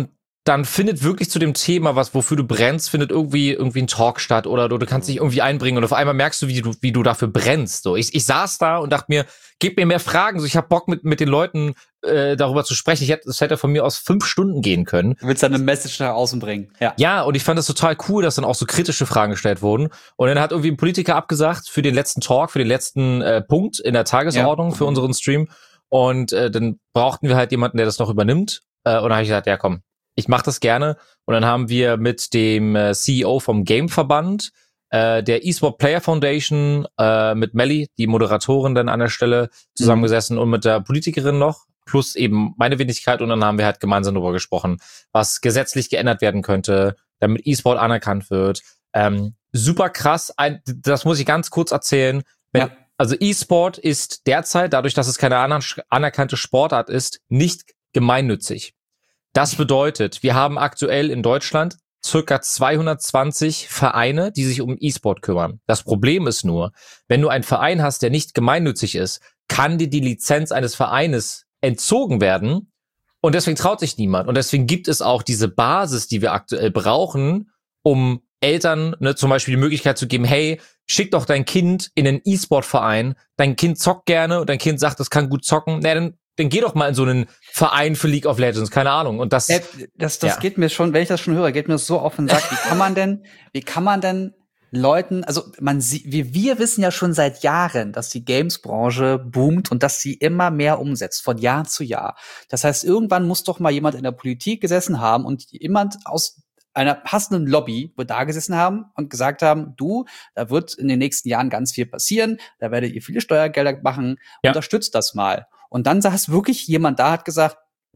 dann findet wirklich zu dem Thema, was wofür du brennst, findet irgendwie irgendwie ein Talk statt oder du, du kannst dich irgendwie einbringen und auf einmal merkst du, wie du wie du dafür brennst. So, ich ich saß da und dachte mir, gib mir mehr Fragen. So, ich habe Bock mit mit den Leuten äh, darüber zu sprechen. Ich hätte, es hätte von mir aus fünf Stunden gehen können. Du willst dann eine Message nach außen bringen. Ja. Ja, und ich fand das total cool, dass dann auch so kritische Fragen gestellt wurden. Und dann hat irgendwie ein Politiker abgesagt für den letzten Talk, für den letzten äh, Punkt in der Tagesordnung Ja. für unseren Stream. Und äh, dann brauchten wir halt jemanden, der das noch übernimmt. Äh, und dann habe ich gesagt, ja komm, ich mache das gerne. Und dann haben wir mit dem äh, C E O vom Game-Verband, äh, der eSport Player Foundation, äh, mit Melly, die Moderatorin dann an der Stelle, zusammengesessen und mit der Politikerin noch, plus eben meine Wenigkeit. Und dann haben wir halt gemeinsam darüber gesprochen, was gesetzlich geändert werden könnte, damit eSport anerkannt wird. Ähm, super krass. Ein, das muss ich ganz kurz erzählen. Wenn, Ja. Also eSport ist derzeit, dadurch, dass es keine aner- anerkannte Sportart ist, nicht gemeinnützig. Das bedeutet, wir haben aktuell in Deutschland circa zweihundertzwanzig Vereine, die sich um E-Sport kümmern. Das Problem ist nur, wenn du einen Verein hast, der nicht gemeinnützig ist, kann dir die Lizenz eines Vereines entzogen werden und deswegen traut sich niemand. Und deswegen gibt es auch diese Basis, die wir aktuell brauchen, um Eltern ne, zum Beispiel die Möglichkeit zu geben, hey, schick doch dein Kind in einen E-Sport-Verein, dein Kind zockt gerne und dein Kind sagt, das kann gut zocken, na, dann dann geh doch mal in so einen Verein für League of Legends, keine Ahnung. Und das, Äh, das, das ja. geht mir schon, wenn ich das schon höre, geht mir das so auf den Sack. Wie kann man denn, wie kann man denn Leuten, also man sieht, wir, wir wissen ja schon seit Jahren, dass die Games-Branche boomt und dass sie immer mehr umsetzt, von Jahr zu Jahr. Das heißt, irgendwann muss doch mal jemand in der Politik gesessen haben und jemand aus einer passenden Lobby wird da gesessen haben und gesagt haben, du, da wird in den nächsten Jahren ganz viel passieren, da werdet ihr viele Steuergelder machen, Ja. unterstützt das mal. Und dann saß wirklich jemand da, hat gesagt,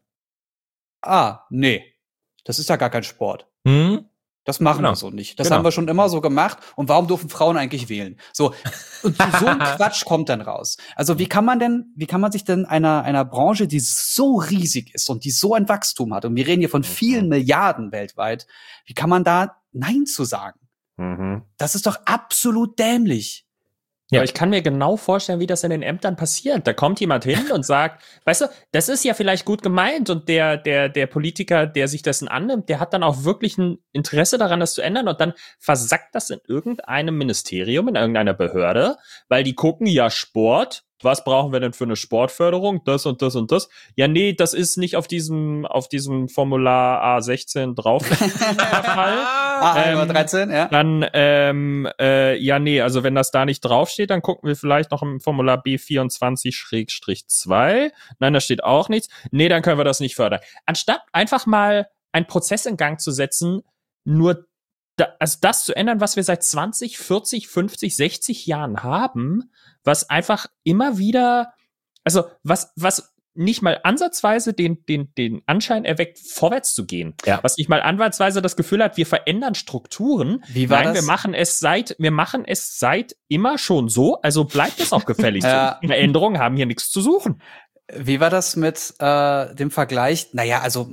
ah, nee, das ist ja gar kein Sport. hm? Das machen Genau. wir so nicht. Das Genau. haben wir schon immer so gemacht. Und warum dürfen Frauen eigentlich wählen? So, und so ein Quatsch kommt dann raus. Also wie kann man denn, wie kann man sich denn einer, einer Branche, die so riesig ist und die so ein Wachstum hat, und wir reden hier von vielen Milliarden weltweit, wie kann man da Nein zu sagen? Mhm. Das ist doch absolut dämlich. Ja. Aber ich kann mir genau vorstellen, wie das in den Ämtern passiert. Da kommt jemand hin und sagt, weißt du, das ist ja vielleicht gut gemeint und der, der, der Politiker, der sich dessen annimmt, der hat dann auch wirklich ein Interesse daran, das zu ändern und dann versackt das in irgendeinem Ministerium, in irgendeiner Behörde, weil die gucken, ja, Sport, was brauchen wir denn für eine Sportförderung? Das und das und das. Ja, nee, das ist nicht auf diesem, auf diesem Formular A sechzehn drauf. der Fall. Ah, Ähm, dreizehn, ja. Dann, ähm, äh, ja, nee, also wenn das da nicht draufsteht, dann gucken wir vielleicht noch im Formular B vierundzwanzig zwei. Nein, da steht auch nichts. Nee, dann können wir das nicht fördern. Anstatt einfach mal einen Prozess in Gang zu setzen, nur da, also das zu ändern, was wir seit zwanzig, vierzig, fünfzig, sechzig Jahren haben, was einfach immer wieder, also was, was nicht mal ansatzweise den, den, den Anschein erweckt, vorwärts zu gehen. Ja. Was nicht mal ansatzweise das Gefühl hat, wir verändern Strukturen. Wie war Nein, das? wir machen es seit, wir machen es seit immer schon so, also bleibt es auch gefälligst. Ja. so. Veränderungen haben hier nichts zu suchen. Wie war das mit äh, dem Vergleich? Naja, also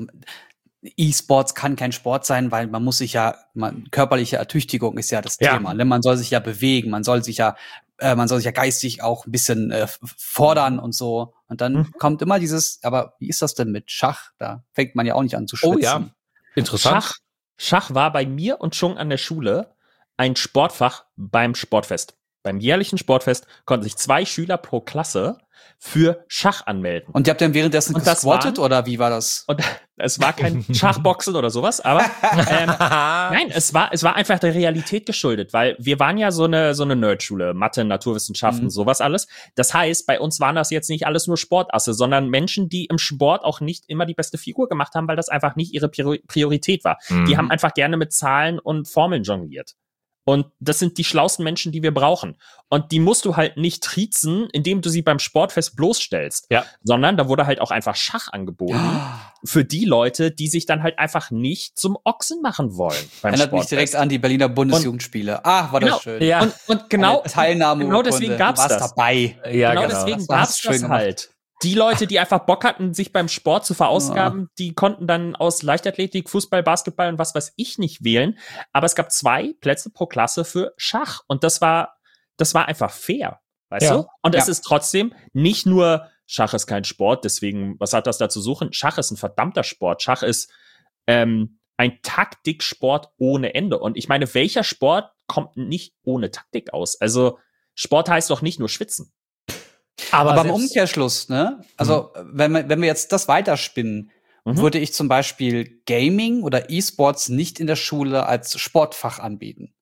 E-Sports kann kein Sport sein, weil man muss sich ja, man, körperliche Ertüchtigung ist ja das Ja. Thema. Ne? Man soll sich ja bewegen, man soll sich ja, äh, man soll sich ja geistig auch ein bisschen äh, fordern und so. Und dann Mhm. kommt immer dieses, aber wie ist das denn mit Schach? Da fängt man ja auch nicht an zu schwitzen. Oh ja, interessant. Schach, Schach war bei mir und schon an der Schule ein Sportfach beim Sportfest. Beim jährlichen Sportfest konnten sich zwei Schüler pro Klasse für Schach anmelden. Und ihr habt dann währenddessen Und das gesquattet waren- oder wie war das? Und es war kein Schachboxen oder sowas, aber ähm, nein, es war es war einfach der Realität geschuldet, weil wir waren ja so eine so eine Nerdschule, Mathe, Naturwissenschaften, Mhm. sowas alles. Das heißt, bei uns waren das jetzt nicht alles nur Sportasse, sondern Menschen, die im Sport auch nicht immer die beste Figur gemacht haben, weil das einfach nicht ihre Prior- Priorität war. Mhm. Die haben einfach gerne mit Zahlen und Formeln jongliert. Und das sind die schlausten Menschen, die wir brauchen. Und die musst du halt nicht triezen, indem du sie beim Sportfest bloßstellst. Ja. Sondern da wurde halt auch einfach Schach angeboten für die Leute, die sich dann halt einfach nicht zum Ochsen machen wollen beim Erinnert mich Sportfest. direkt an die Berliner Bundesjugendspiele. Ach, war das Genau. schön. Ja. Und, und genau, Eine Teilnahme. genau deswegen gab's du warst das. dabei. Ja, genau, genau. deswegen Das war gab's schön das gemacht. halt. Die Leute, die einfach Bock hatten, sich beim Sport zu verausgaben, die konnten dann aus Leichtathletik, Fußball, Basketball und was weiß ich nicht wählen. Aber es gab zwei Plätze pro Klasse für Schach. Und das war, das war einfach fair. Weißt Ja. du? Und es Ja. ist trotzdem nicht nur, Schach ist kein Sport, deswegen, was hat das da zu suchen? Schach ist ein verdammter Sport. Schach ist ähm, ein Taktiksport ohne Ende. Und ich meine, welcher Sport kommt nicht ohne Taktik aus? Also Sport heißt doch nicht nur schwitzen. Aber, Aber im Umkehrschluss, ne? Also, mhm. wenn, wir, wenn wir jetzt das weiterspinnen, mhm. würde ich zum Beispiel Gaming oder E-Sports nicht in der Schule als Sportfach anbieten.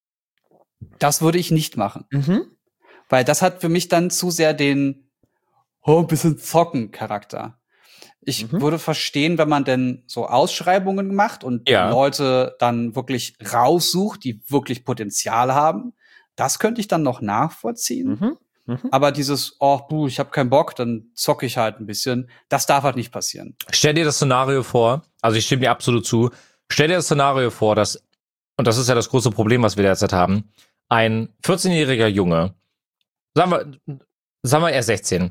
Das würde ich nicht machen. Mhm. Weil das hat für mich dann zu sehr den oh, ein bisschen Zocken-Charakter. Ich mhm. würde verstehen, wenn man denn so Ausschreibungen macht und ja. Leute dann wirklich raussucht, die wirklich Potenzial haben. Das könnte ich dann noch nachvollziehen. Mhm. Mhm. Aber dieses, oh, buh, ich habe keinen Bock, dann zocke ich halt ein bisschen. Das darf halt nicht passieren. Stell dir das Szenario vor, also ich stimme dir absolut zu, stell dir das Szenario vor, dass, und das ist ja das große Problem, was wir derzeit haben, ein vierzehnjähriger Junge, sagen wir, sagen wir er sechzehn,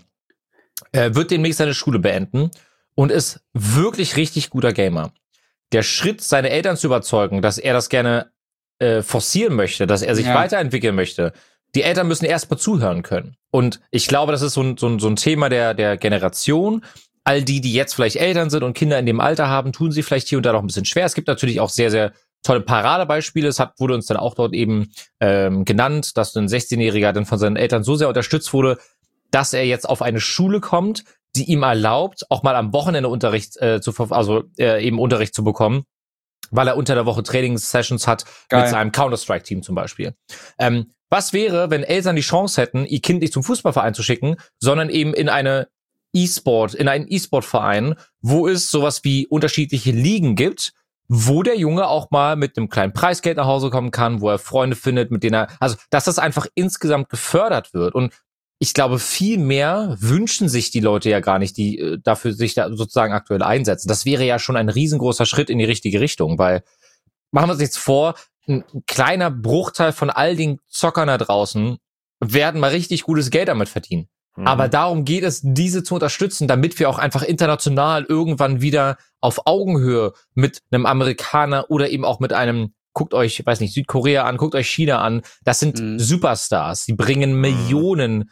äh, wird demnächst seine Schule beenden und ist wirklich richtig guter Gamer. Der Schritt, seine Eltern zu überzeugen, dass er das gerne äh, forcieren möchte, dass er sich Ja. weiterentwickeln möchte, die Eltern müssen erst mal zuhören können. Und ich glaube, das ist so ein, so ein, so ein Thema der, der Generation. All die, die jetzt vielleicht Eltern sind und Kinder in dem Alter haben, tun sie vielleicht hier und da noch ein bisschen schwer. Es gibt natürlich auch sehr, sehr tolle Paradebeispiele. Es hat, wurde uns dann auch dort eben ähm, genannt, dass ein sechzehnjähriger dann von seinen Eltern so sehr unterstützt wurde, dass er jetzt auf eine Schule kommt, die ihm erlaubt, auch mal am Wochenende Unterricht äh, zu also äh, eben Unterricht zu bekommen, weil er unter der Woche Trainingssessions hat Geil. mit seinem Counter-Strike-Team zum Beispiel. Ähm, was wäre, wenn Eltern die Chance hätten, ihr Kind nicht zum Fußballverein zu schicken, sondern eben in eine E-Sport, in einen E-Sport-Verein, wo es sowas wie unterschiedliche Ligen gibt, wo der Junge auch mal mit einem kleinen Preisgeld nach Hause kommen kann, wo er Freunde findet, mit denen er, also dass das einfach insgesamt gefördert wird. Und ich glaube, viel mehr wünschen sich die Leute ja gar nicht, die äh, dafür sich da sozusagen aktuell einsetzen. Das wäre ja schon ein riesengroßer Schritt in die richtige Richtung, weil, machen wir uns jetzt vor, ein kleiner Bruchteil von all den Zockern da draußen werden mal richtig gutes Geld damit verdienen. Mhm. Aber darum geht es, diese zu unterstützen, damit wir auch einfach international irgendwann wieder auf Augenhöhe mit einem Amerikaner oder eben auch mit einem, guckt euch, weiß nicht, Südkorea an, guckt euch China an. Das sind mhm. Superstars. Die bringen Millionen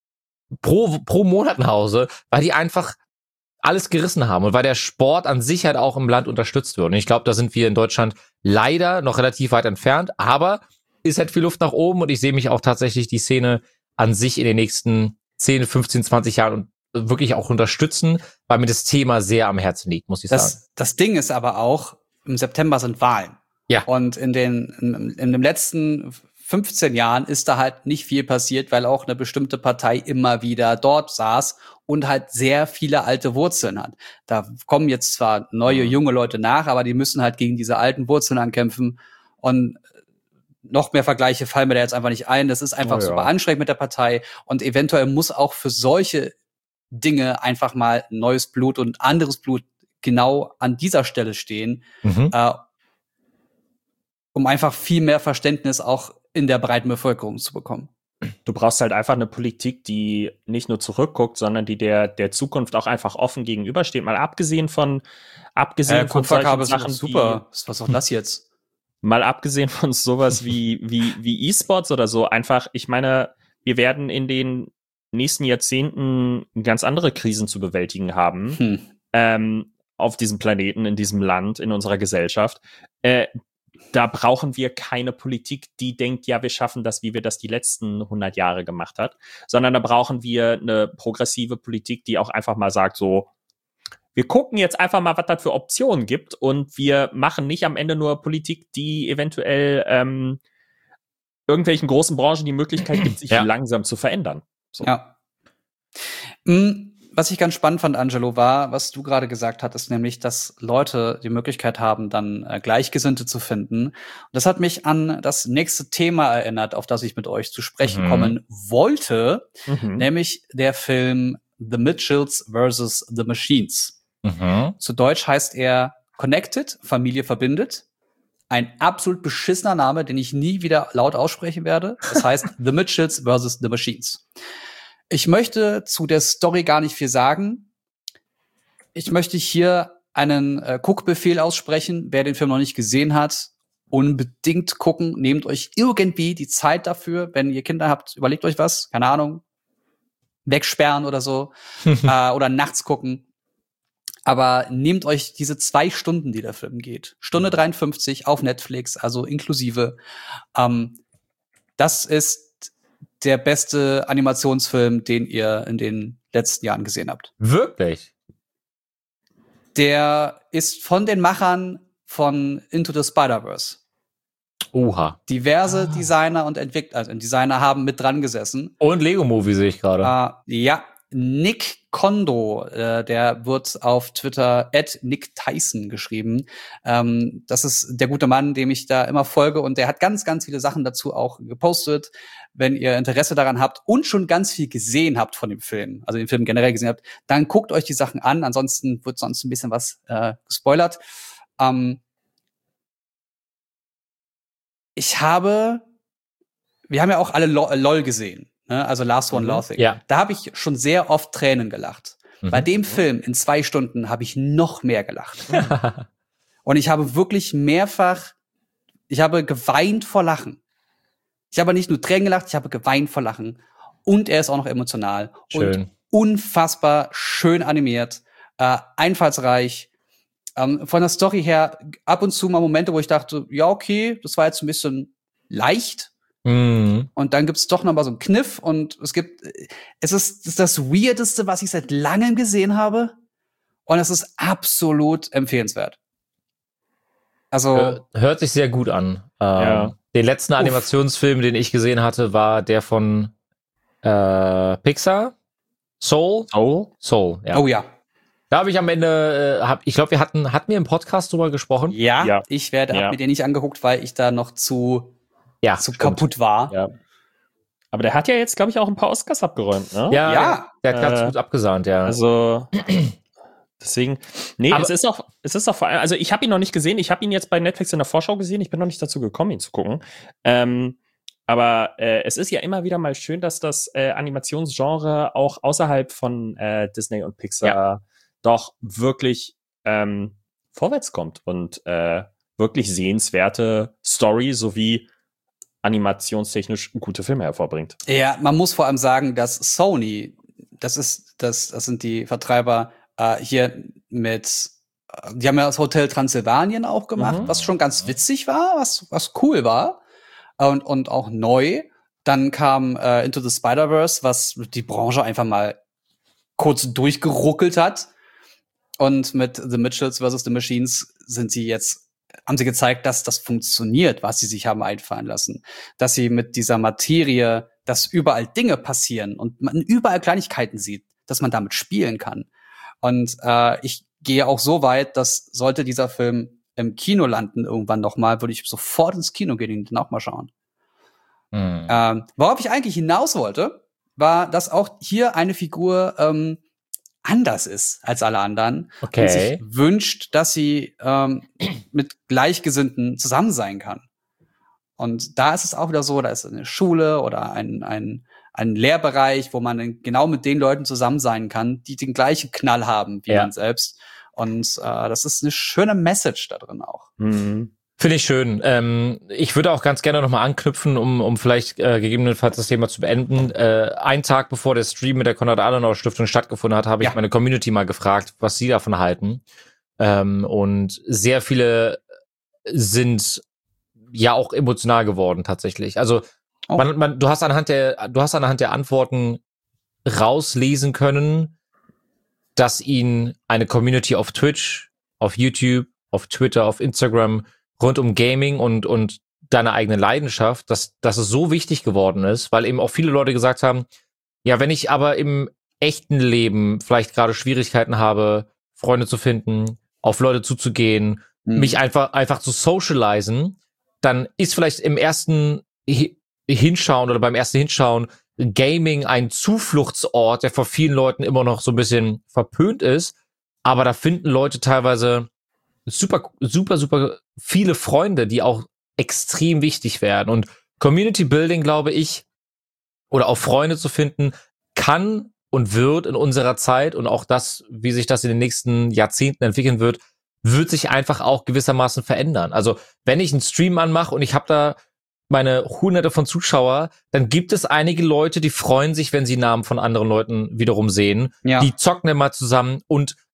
pro, pro Monat nach Hause, weil die einfach alles gerissen haben und weil der Sport an sich halt auch im Land unterstützt wird. Und ich glaube, da sind wir in Deutschland leider noch relativ weit entfernt, aber ist halt viel Luft nach oben und ich sehe mich auch tatsächlich die Szene an sich in den nächsten zehn, fünfzehn, zwanzig Jahren wirklich auch unterstützen, weil mir das Thema sehr am Herzen liegt, muss ich das, sagen. Das Ding ist aber auch, im September sind Wahlen. Ja. Und in den, in, in den letzten fünfzehn Jahren ist da halt nicht viel passiert, weil auch eine bestimmte Partei immer wieder dort saß und halt sehr viele alte Wurzeln hat. Da kommen jetzt zwar neue, junge Leute nach, aber die müssen halt gegen diese alten Wurzeln ankämpfen. Und noch mehr Vergleiche fallen mir da jetzt einfach nicht ein. Das ist einfach oh, ja. super anstrengend mit der Partei. Und eventuell muss auch für solche Dinge einfach mal neues Blut und anderes Blut genau an dieser Stelle stehen, Mhm. äh, um einfach viel mehr Verständnis auch in der breiten Bevölkerung zu bekommen. Du brauchst halt einfach eine Politik, die nicht nur zurückguckt, sondern die der der Zukunft auch einfach offen gegenübersteht. Mal abgesehen von abgesehen äh, von solchen Sachen, super. Wie, was ist das jetzt? Mal abgesehen von sowas wie wie wie E-Sports oder so. Einfach, ich meine, wir werden in den nächsten Jahrzehnten ganz andere Krisen zu bewältigen haben Hm. ähm, auf diesem Planeten, in diesem Land, in unserer Gesellschaft. Äh, Da brauchen wir keine Politik, die denkt, ja, wir schaffen das, wie wir das die letzten hundert Jahre gemacht hat, sondern da brauchen wir eine progressive Politik, die auch einfach mal sagt, so, wir gucken jetzt einfach mal, was das für Optionen gibt und wir machen nicht am Ende nur Politik, die eventuell ähm, irgendwelchen großen Branchen die Möglichkeit gibt, sich Ja. langsam zu verändern. So. Ja. Mm. Was ich ganz spannend fand, Angelo, war, was du gerade gesagt hattest, nämlich, dass Leute die Möglichkeit haben, dann äh, Gleichgesinnte zu finden. Und das hat mich an das nächste Thema erinnert, auf das ich mit euch zu sprechen Mhm. kommen wollte, Mhm. nämlich der Film The Mitchells versus The Machines. Mhm. Zu Deutsch heißt er Connected, Familie verbindet. Ein absolut beschissener Name, den ich nie wieder laut aussprechen werde. Das heißt The Mitchells versus The Machines. Ich möchte zu der Story gar nicht viel sagen. Ich möchte hier einen äh, Guckbefehl aussprechen. Wer den Film noch nicht gesehen hat, unbedingt gucken. Nehmt euch irgendwie die Zeit dafür. Wenn ihr Kinder habt, überlegt euch was. Keine Ahnung. Wegsperren oder so. äh, oder nachts gucken. Aber nehmt euch diese zwei Stunden, die der Film geht. Stunde dreiundfünfzig auf Netflix, also inklusive. Ähm, das ist der beste Animationsfilm, den ihr in den letzten Jahren gesehen habt. Wirklich? Der ist von den Machern von Into the Spider-Verse. Oha. Diverse Ah. Designer und Entwickler, also Designer haben mit dran gesessen. Und Lego-Movie sehe ich gerade. Äh, ja, Nick Kondo, äh, der wird auf Twitter at Nick Tyson geschrieben. Ähm, das ist der gute Mann, dem ich da immer folge, und der hat ganz, ganz viele Sachen dazu auch gepostet. Wenn ihr Interesse daran habt und schon ganz viel gesehen habt von dem Film, also den Film generell gesehen habt, dann guckt euch die Sachen an. Ansonsten wird sonst ein bisschen was äh, gespoilert. Ähm, ich habe, wir haben ja auch alle Lo- LOL gesehen. Ne? Also Last One Mhm. Laughing. Ja. Da habe ich schon sehr oft Tränen gelacht. Mhm. Bei dem Film in zwei Stunden habe ich noch mehr gelacht. Und ich habe wirklich mehrfach, ich habe geweint vor Lachen. Ich habe nicht nur Tränen gelacht, ich habe geweint vor Lachen. Und er ist auch noch emotional. Schön. Und unfassbar schön animiert, äh, einfallsreich. Ähm, von der Story her ab und zu mal Momente, wo ich dachte, ja, okay, das war jetzt ein bisschen leicht. Mhm. Und dann gibt's doch noch mal so einen Kniff, und es gibt, es ist, es ist das Weirdeste, was ich seit langem gesehen habe, und es ist absolut empfehlenswert. Also, Hör- Hört sich sehr gut an. Ähm, Ja. Den letzten Uff. Animationsfilm, den ich gesehen hatte, war der von äh, Pixar. Soul? Soul? Soul, ja. oh ja. Da habe ich am Ende, äh, hab, ich glaube, wir hatten, hatten wir im Podcast drüber gesprochen? Ja, Ja. ich werde, Ja. hab mir den nicht angeguckt, weil ich da noch zu, Ja, zu stimmt. kaputt war. Ja. Aber der hat ja jetzt, glaube ich, auch ein paar Oscars abgeräumt, ne? Ja, Ja. der, der hat ganz Äh, gut abgesahnt, ja. Also deswegen, nee, Aber- es ist auch, es ist auch vor allem, also ich habe ihn noch nicht gesehen, ich habe ihn jetzt bei Netflix in der Vorschau gesehen, ich bin noch nicht dazu gekommen, ihn zu gucken. Ähm, aber äh, es ist ja immer wieder mal schön, dass das äh, Animationsgenre auch außerhalb von äh, Disney und Pixar doch wirklich ähm, vorwärts kommt und äh, wirklich sehenswerte Story sowie animationstechnisch gute Filme hervorbringt. Ja, man muss vor allem sagen, dass Sony, das ist, das, das sind die Vertreiber äh, hier mit, äh, die haben ja das Hotel Transsilvanien auch gemacht, Mhm. was schon ganz witzig war, was, was cool war und, und auch neu. Dann kam äh, Into the Spider-Verse, was die Branche einfach mal kurz durchgeruckelt hat. Und mit The Mitchells versus. The Machines sind sie jetzt, haben sie gezeigt, dass das funktioniert, was sie sich haben einfallen lassen. Dass sie mit dieser Materie, dass überall Dinge passieren und man überall Kleinigkeiten sieht, dass man damit spielen kann. Und äh, ich gehe auch so weit, dass sollte dieser Film im Kino landen irgendwann noch mal, würde ich sofort ins Kino gehen und den auch mal schauen. Mhm. Ähm, worauf ich eigentlich hinaus wollte, war, dass auch hier eine Figur ähm, anders ist als alle anderen Okay. und sich wünscht, dass sie ähm, mit Gleichgesinnten zusammen sein kann. Und da ist es auch wieder so, da ist eine Schule oder ein, ein, ein Lehrbereich, wo man dann genau mit den Leuten zusammen sein kann, die den gleichen Knall haben wie Ja. man selbst. Und äh, das ist eine schöne Message da drin auch. Mhm. Finde ich schön. Ähm, ich würde auch ganz gerne nochmal anknüpfen, um, um vielleicht äh, gegebenenfalls das Thema zu beenden. Äh, einen Tag bevor der Stream mit der Konrad-Adenauer-Stiftung stattgefunden hat, habe Ja. ich meine Community mal gefragt, was sie davon halten. Ähm, und sehr viele sind ja auch emotional geworden tatsächlich. Also Oh. man, man, du hast anhand der, du hast anhand der Antworten rauslesen können, dass ihn eine Community auf Twitch, auf YouTube, auf Twitter, auf Instagram rund um Gaming und und deine eigene Leidenschaft, dass dass es so wichtig geworden ist, weil eben auch viele Leute gesagt haben, ja, wenn ich aber im echten Leben vielleicht gerade Schwierigkeiten habe, Freunde zu finden, auf Leute zuzugehen, Mhm. mich einfach einfach zu socialisen, dann ist vielleicht im ersten Hi- Hinschauen oder beim ersten Hinschauen Gaming ein Zufluchtsort, der vor vielen Leuten immer noch so ein bisschen verpönt ist, aber da finden Leute teilweise super, super, super viele Freunde, die auch extrem wichtig werden. Und Community Building, glaube ich, oder auch Freunde zu finden, kann und wird in unserer Zeit und auch das, wie sich das in den nächsten Jahrzehnten entwickeln wird, wird sich einfach auch gewissermaßen verändern. Also wenn ich einen Stream anmache und ich habe da meine hunderte von Zuschauer, dann gibt es einige Leute, die freuen sich, wenn sie Namen von anderen Leuten wiederum sehen. Ja. Die zocken dann mal zusammen und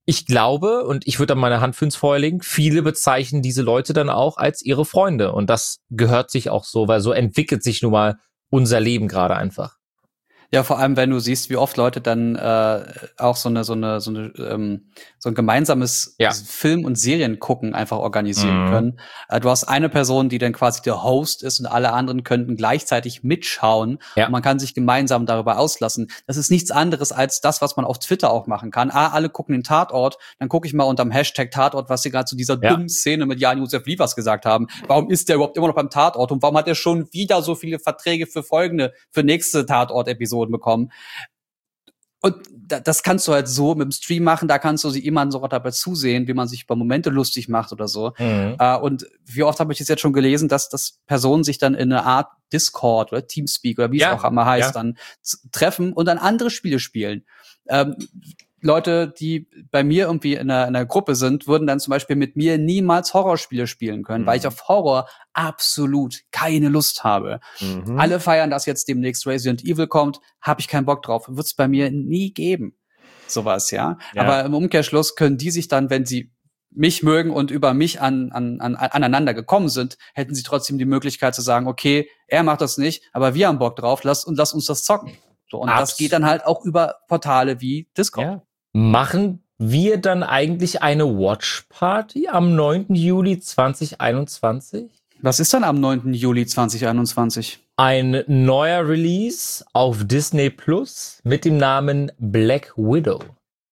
ich glaube, und ich würde dann meine Hand für ins Feuer legen, viele bezeichnen diese Leute dann auch als ihre Freunde. Und das gehört sich auch so, weil so entwickelt sich nun mal unser Leben gerade einfach. Ja, vor allem, wenn du siehst, wie oft Leute dann äh, auch so eine, so eine, so eine, ähm, so ein gemeinsames Ja. Film- und Seriengucken einfach organisieren Mhm. können. Äh, du hast eine Person, die dann quasi der Host ist und alle anderen könnten gleichzeitig mitschauen. Ja. Und man kann sich gemeinsam darüber auslassen. Das ist nichts anderes als das, was man auf Twitter auch machen kann. Ah, alle gucken den Tatort, dann gucke ich mal unterm Hashtag Tatort, was sie gerade zu dieser Ja. dummen Szene mit Jan-Josef Liefers gesagt haben. Warum ist der überhaupt immer noch beim Tatort und warum hat er schon wieder so viele Verträge für folgende, für nächste Tatort-Episoden bekommen? Und da, das kannst du halt so mit dem Stream machen, da kannst du sie jemanden sogar dabei zusehen, wie man sich über Momente lustig macht oder so. Mhm. Äh, und wie oft habe ich es jetzt schon gelesen, dass, dass Personen sich dann in eine Art Discord oder Teamspeak oder wie Ja, es auch immer heißt, ja. dann z- treffen und dann andere Spiele spielen. Ähm, Leute, die bei mir irgendwie in einer, in einer Gruppe sind, würden dann zum Beispiel mit mir niemals Horrorspiele spielen können, Mhm. weil ich auf Horror absolut keine Lust habe. Mhm. Alle feiern, dass jetzt demnächst Resident Evil kommt, habe ich keinen Bock drauf. Wird's bei mir nie geben. Sowas, ja? Ja. Aber im Umkehrschluss können die sich dann, wenn sie mich mögen und über mich an, an, an, aneinander gekommen sind, hätten sie trotzdem die Möglichkeit zu sagen, okay, er macht das nicht, aber wir haben Bock drauf, lass, und lass uns das zocken. So, und Abs- das geht dann halt auch über Portale wie Discord. Ja. Machen wir dann eigentlich eine Watch-Party am neunten Juli zweitausendeinundzwanzig? Was ist dann am neunten Juli zweitausendeinundzwanzig? Ein neuer Release auf Disney Plus mit dem Namen Black Widow.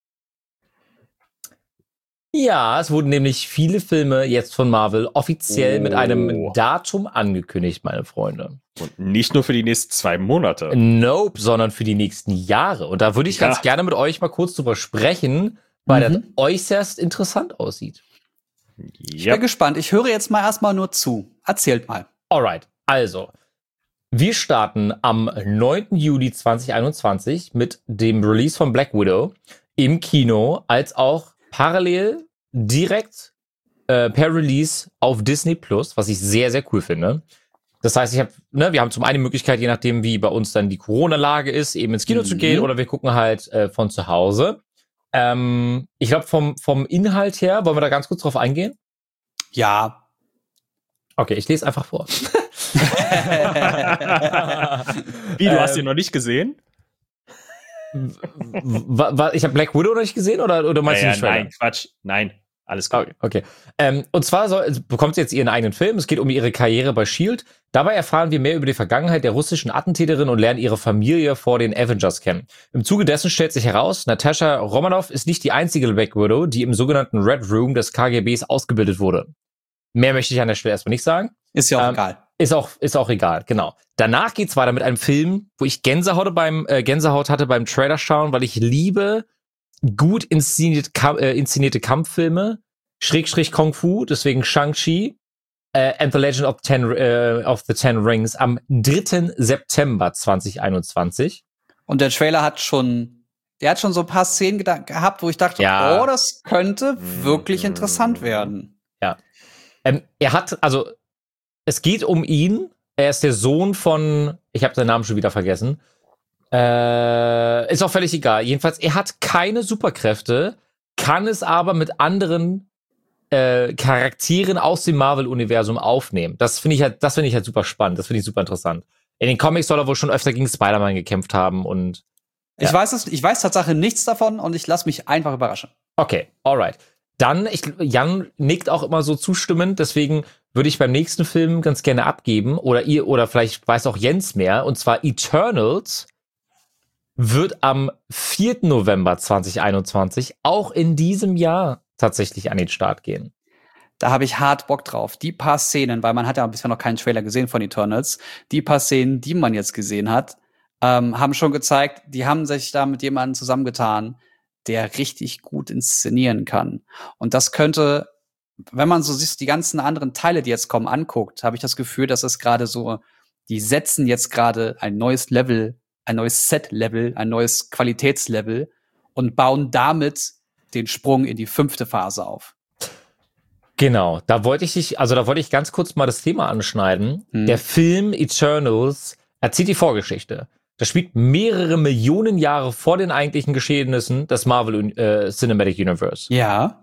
Ja, es wurden nämlich viele Filme jetzt von Marvel offiziell Oh. mit einem Datum angekündigt, meine Freunde. Und nicht nur für die nächsten zwei Monate. Nope, sondern für die nächsten Jahre. Und da würde ich Ja. ganz gerne mit euch mal kurz drüber sprechen, weil Mhm. das äußerst interessant aussieht. Ich Ja. bin gespannt. Ich höre jetzt mal erstmal nur zu. Erzählt mal. Alright, also, wir starten am neunten Juli zweitausendeinundzwanzig mit dem Release von Black Widow im Kino, als auch parallel direkt äh, per Release auf Disney Plus, was ich sehr, sehr cool finde. Das heißt, ich habe, ne, wir haben zum einen die Möglichkeit, je nachdem, wie bei uns dann die Corona-Lage ist, eben ins Kino Mhm. zu gehen, oder wir gucken halt äh, von zu Hause. Ähm, ich glaube, vom, vom Inhalt her, wollen wir da ganz kurz drauf eingehen? Ja. Okay, ich lese einfach vor. Wie, du hast Ähm, ihn noch nicht gesehen? wa, wa, ich habe Black Widow noch nicht gesehen, oder, oder meinst Ja, du ja, den Trailer? nein, Quatsch. Nein, alles gut. Okay, okay. Ähm, und zwar soll, bekommt sie jetzt ihren eigenen Film. Es geht um ihre Karriere bei S H I E L D. Dabei erfahren wir mehr über die Vergangenheit der russischen Attentäterin und lernen ihre Familie vor den Avengers kennen. Im Zuge dessen stellt sich heraus, Natascha Romanoff ist nicht die einzige Black Widow, die im sogenannten Red Room des K G Bs ausgebildet wurde. Mehr möchte ich an der Stelle erstmal nicht sagen. Ist ja auch Ähm, egal. Ist auch, ist auch egal, genau. Danach geht's weiter mit einem Film, wo ich Gänsehaut beim äh, Gänsehaut hatte beim Trailer schauen, weil ich liebe gut inszenierte, Kam äh, inszenierte Kampffilme, Schrägstrich Kung Fu, deswegen Shang-Chi äh, and the Legend of, Ten, äh, of the Ten Rings am dritten September zweitausendeinundzwanzig. Und der Trailer hat schon, der hat schon so ein paar Szenen geda- gehabt, wo ich dachte, Ja. oh, das könnte wirklich Mhm. interessant werden. Ähm, er hat, also es geht um ihn. Er ist der Sohn von, ich habe seinen Namen schon wieder vergessen. Äh, ist auch völlig egal. Jedenfalls, er hat keine Superkräfte, kann es aber mit anderen äh, Charakteren aus dem Marvel-Universum aufnehmen. Das finde ich halt, das finde ich halt super spannend. Das finde ich super interessant. In den Comics soll er wohl schon öfter gegen Spider-Man gekämpft haben und Ich Ja. weiß es, ich weiß Tatsache nichts davon und ich lasse mich einfach überraschen. okay, alright. Dann, ich, Jan nickt auch immer so zustimmend, deswegen würde ich beim nächsten Film ganz gerne abgeben, oder ihr, oder vielleicht weiß auch Jens mehr, und zwar Eternals wird am vierten November zweitausendeinundzwanzig auch in diesem Jahr tatsächlich an den Start gehen. Da habe ich hart Bock drauf. Die paar Szenen, weil man hat ja bisher noch keinen Trailer gesehen von Eternals, die paar Szenen, die man jetzt gesehen hat, ähm, haben schon gezeigt, die haben sich da mit jemandem zusammengetan, der richtig gut inszenieren kann. Und das könnte, wenn man so sich die ganzen anderen Teile, die jetzt kommen, anguckt, habe ich das Gefühl, dass es gerade so, die setzen jetzt gerade ein neues Level, ein neues Set-Level, ein neues Qualitätslevel und bauen damit den Sprung in die fünfte Phase auf. Genau, da wollte ich dich, also da wollte ich ganz kurz mal das Thema anschneiden. Hm. Der Film Eternals erzählt die Vorgeschichte. Das spielt mehrere Millionen Jahre vor den eigentlichen Geschehnissen des Marvel äh, Cinematic Universe. Ja.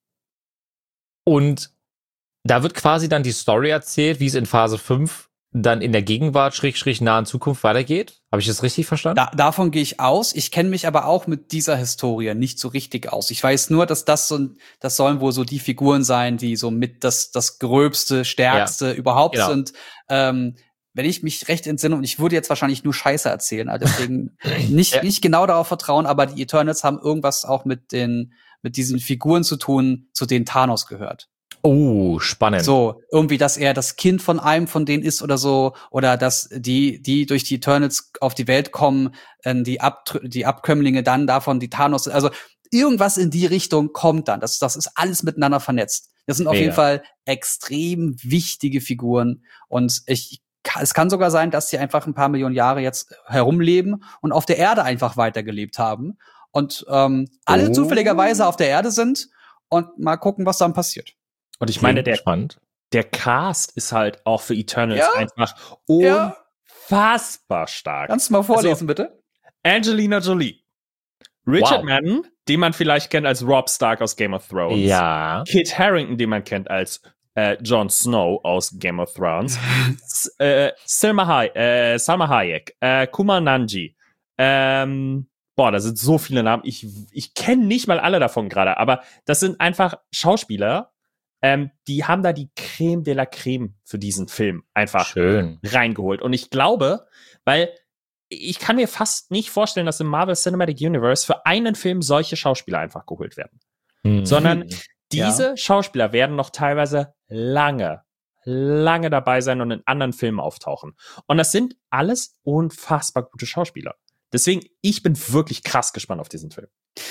Und da wird quasi dann die Story erzählt, wie es in Phase fünf dann in der Gegenwart, Schrägstrich, nahen Zukunft weitergeht. Habe ich das richtig verstanden? Da, davon gehe ich aus. Ich kenne mich aber auch mit dieser Historie nicht so richtig aus. Ich weiß nur, dass das so, das sollen wohl so die Figuren sein, die so mit das, das Gröbste, Stärkste Ja, überhaupt genau. sind. Ähm, wenn ich mich recht entsinne, und ich würde jetzt wahrscheinlich nur Scheiße erzählen, also deswegen nicht, Ja. nicht genau darauf vertrauen, aber die Eternals haben irgendwas auch mit den, mit diesen Figuren zu tun, zu denen Thanos gehört. Oh, spannend. So, irgendwie, dass er das Kind von einem von denen ist oder so, oder dass die, die durch die Eternals auf die Welt kommen, äh, die, Ab die Abkömmlinge dann davon, die Thanos, also irgendwas in die Richtung kommt dann. Das, das ist alles miteinander vernetzt. Das sind auf Mega. jeden Fall extrem wichtige Figuren. Und ich, es kann sogar sein, dass sie einfach ein paar Millionen Jahre jetzt herumleben und auf der Erde einfach weitergelebt haben. Und ähm, alle Oh. zufälligerweise auf der Erde sind und mal gucken, was dann passiert. Und ich meine, der, spannend. der Cast ist halt auch für Eternals Ja. einfach Ja. unfassbar stark. Kannst du mal vorlesen, Also, bitte? Angelina Jolie, Richard Wow. Madden, den man vielleicht kennt als Robb Stark aus Game of Thrones. Ja. Kit Harington, den man kennt als äh, Jon Snow aus Game of Thrones. S äh, Salma, Hay äh, Salma Hayek, äh, Kumail Nanjiani. Ähm, boah, da sind so viele Namen. Ich, ich kenne nicht mal alle davon gerade, aber das sind einfach Schauspieler, ähm, die haben da die Creme de la Creme für diesen Film einfach Schön. reingeholt. Und ich glaube, weil ich kann mir fast nicht vorstellen, dass im Marvel Cinematic Universe für einen Film solche Schauspieler einfach geholt werden. Hm. Sondern diese Ja. Schauspieler werden noch teilweise lange, lange dabei sein und in anderen Filmen auftauchen. Und das sind alles unfassbar gute Schauspieler. Deswegen, ich bin wirklich krass gespannt auf diesen Film.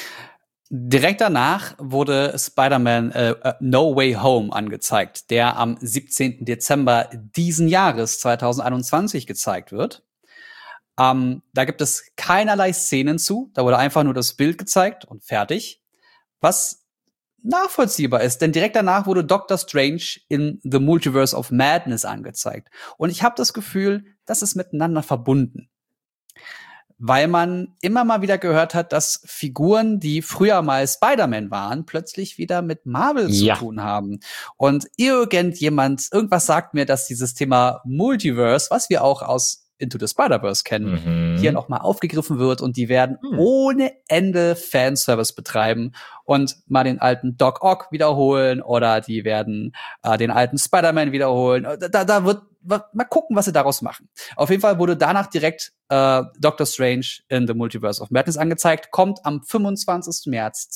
Direkt danach wurde Spider-Man äh, äh, No Way Home angezeigt, der am siebzehnten Dezember diesen Jahres zwanzig einundzwanzig gezeigt wird. Ähm, da gibt es keinerlei Szenen zu, da wurde einfach nur das Bild gezeigt und fertig. Was nachvollziehbar ist, denn direkt danach wurde Doctor Strange in The Multiverse of Madness angezeigt. Und ich habe das Gefühl, das ist miteinander verbunden. Weil man immer mal wieder gehört hat, dass Figuren, die früher mal Spider-Man waren, plötzlich wieder mit Marvel Ja. zu tun haben. Und irgendjemand, irgendwas sagt mir, dass dieses Thema Multiverse, was wir auch aus Into the Spider-Verse kennen, Mhm. hier noch mal aufgegriffen wird und die werden Hm. ohne Ende Fanservice betreiben und mal den alten Doc Ock wiederholen oder die werden äh, den alten Spider-Man wiederholen. Da, da wird mal gucken, was sie daraus machen. Auf jeden Fall wurde danach direkt äh, Doctor Strange in the Multiverse of Madness angezeigt, kommt am fünfundzwanzigsten März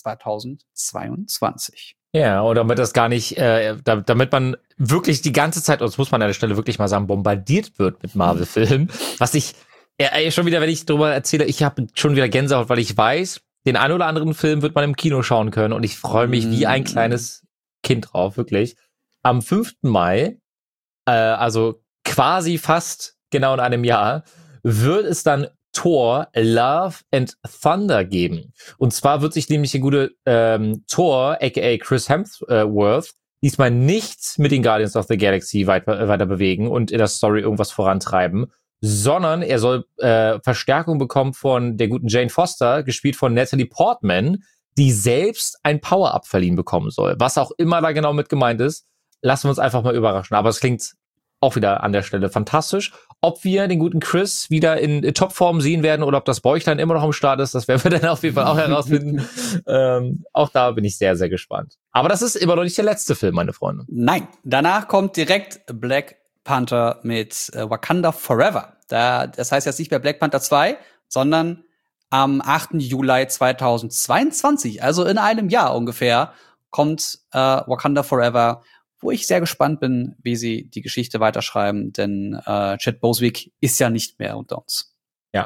zweitausendzweiundzwanzig. Ja, und damit das gar nicht, äh, da, damit man wirklich die ganze Zeit, und das muss man an der Stelle wirklich mal sagen, bombardiert wird mit Marvel-Filmen, was ich, äh, schon wieder, wenn ich drüber erzähle, ich habe schon wieder Gänsehaut, weil ich weiß, den ein oder anderen Film wird man im Kino schauen können und ich freue mich wie ein kleines Kind drauf, wirklich. Am fünften Mai, äh, also quasi fast genau in einem Jahr, wird es dann Thor Love and Thunder geben. Und zwar wird sich nämlich der gute ähm, Thor, aka Chris Hemsworth, diesmal nicht mit den Guardians of the Galaxy weiter, weiter bewegen und in der Story irgendwas vorantreiben, sondern er soll äh, Verstärkung bekommen von der guten Jane Foster, gespielt von Natalie Portman, die selbst ein Power-Up verliehen bekommen soll. Was auch immer da genau mit gemeint ist, lassen wir uns einfach mal überraschen. Aber es klingt auch wieder an der Stelle fantastisch. Ob wir den guten Chris wieder in Topform sehen werden oder ob das Bäuchlein immer noch am Start ist, das werden wir dann auf jeden Fall auch herausfinden. ähm, auch da bin ich sehr, sehr gespannt. Aber das ist immer noch nicht der letzte Film, meine Freunde. Nein, danach kommt direkt Black Panther mit äh, Wakanda Forever. Da, das heißt jetzt nicht mehr Black Panther zwei, sondern am achten Juli zweitausendzweiundzwanzig, also in einem Jahr ungefähr, kommt äh, Wakanda Forever, wo ich sehr gespannt bin, wie sie die Geschichte weiterschreiben, denn äh, Chad Boswick ist ja nicht mehr unter uns. Ja.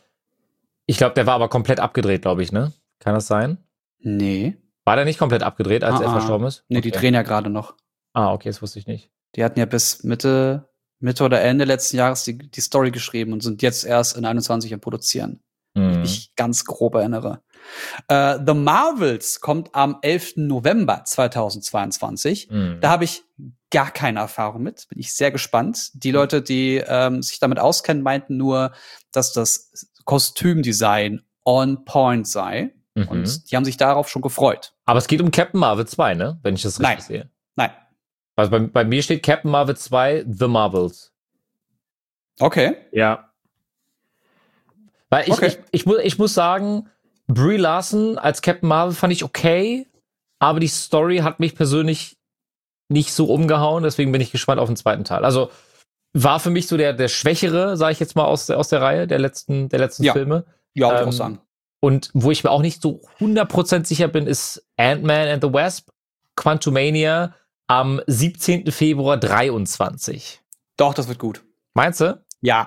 Ich glaube, der war aber komplett abgedreht, glaube ich, ne? Kann das sein? Nee. War der nicht komplett abgedreht, als Ah, er ah. verstorben ist? Nee, Okay. die drehen ja gerade noch. Ah, okay, das wusste ich nicht. Die hatten ja bis Mitte, Mitte oder Ende letzten Jahres die, die Story geschrieben und sind jetzt erst in einundzwanzig am Produzieren. Mhm. mich ganz grob erinnere. Äh, The Marvels kommt am elften November zweitausendzweiundzwanzig. Mhm. Da habe ich gar keine Erfahrung mit. Bin ich sehr gespannt. Die Leute, die ähm, sich damit auskennen, meinten nur, dass das Kostümdesign on point sei. Mhm. Und die haben sich darauf schon gefreut. Aber es geht um Captain Marvel zwei, ne? Wenn ich das richtig Nein. sehe. Nein. Also bei, bei mir steht Captain Marvel zwei, The Marvels. Okay. Ja. Weil ich, Okay. ich, ich, mu ich muss sagen, Brie Larson als Captain Marvel fand ich okay, aber die Story hat mich persönlich nicht so umgehauen, deswegen bin ich gespannt auf den zweiten Teil. Also war für mich so der, der Schwächere, sage ich jetzt mal, aus der, aus der Reihe der letzten, der letzten Ja. Filme. Ja, würde ich Ähm, auch sagen. Und wo ich mir auch nicht so hundert Prozent sicher bin, ist Ant-Man and the Wasp, Quantumania am siebzehnten Februar dreiundzwanzig. Doch, das wird gut. Meinst du? Ja.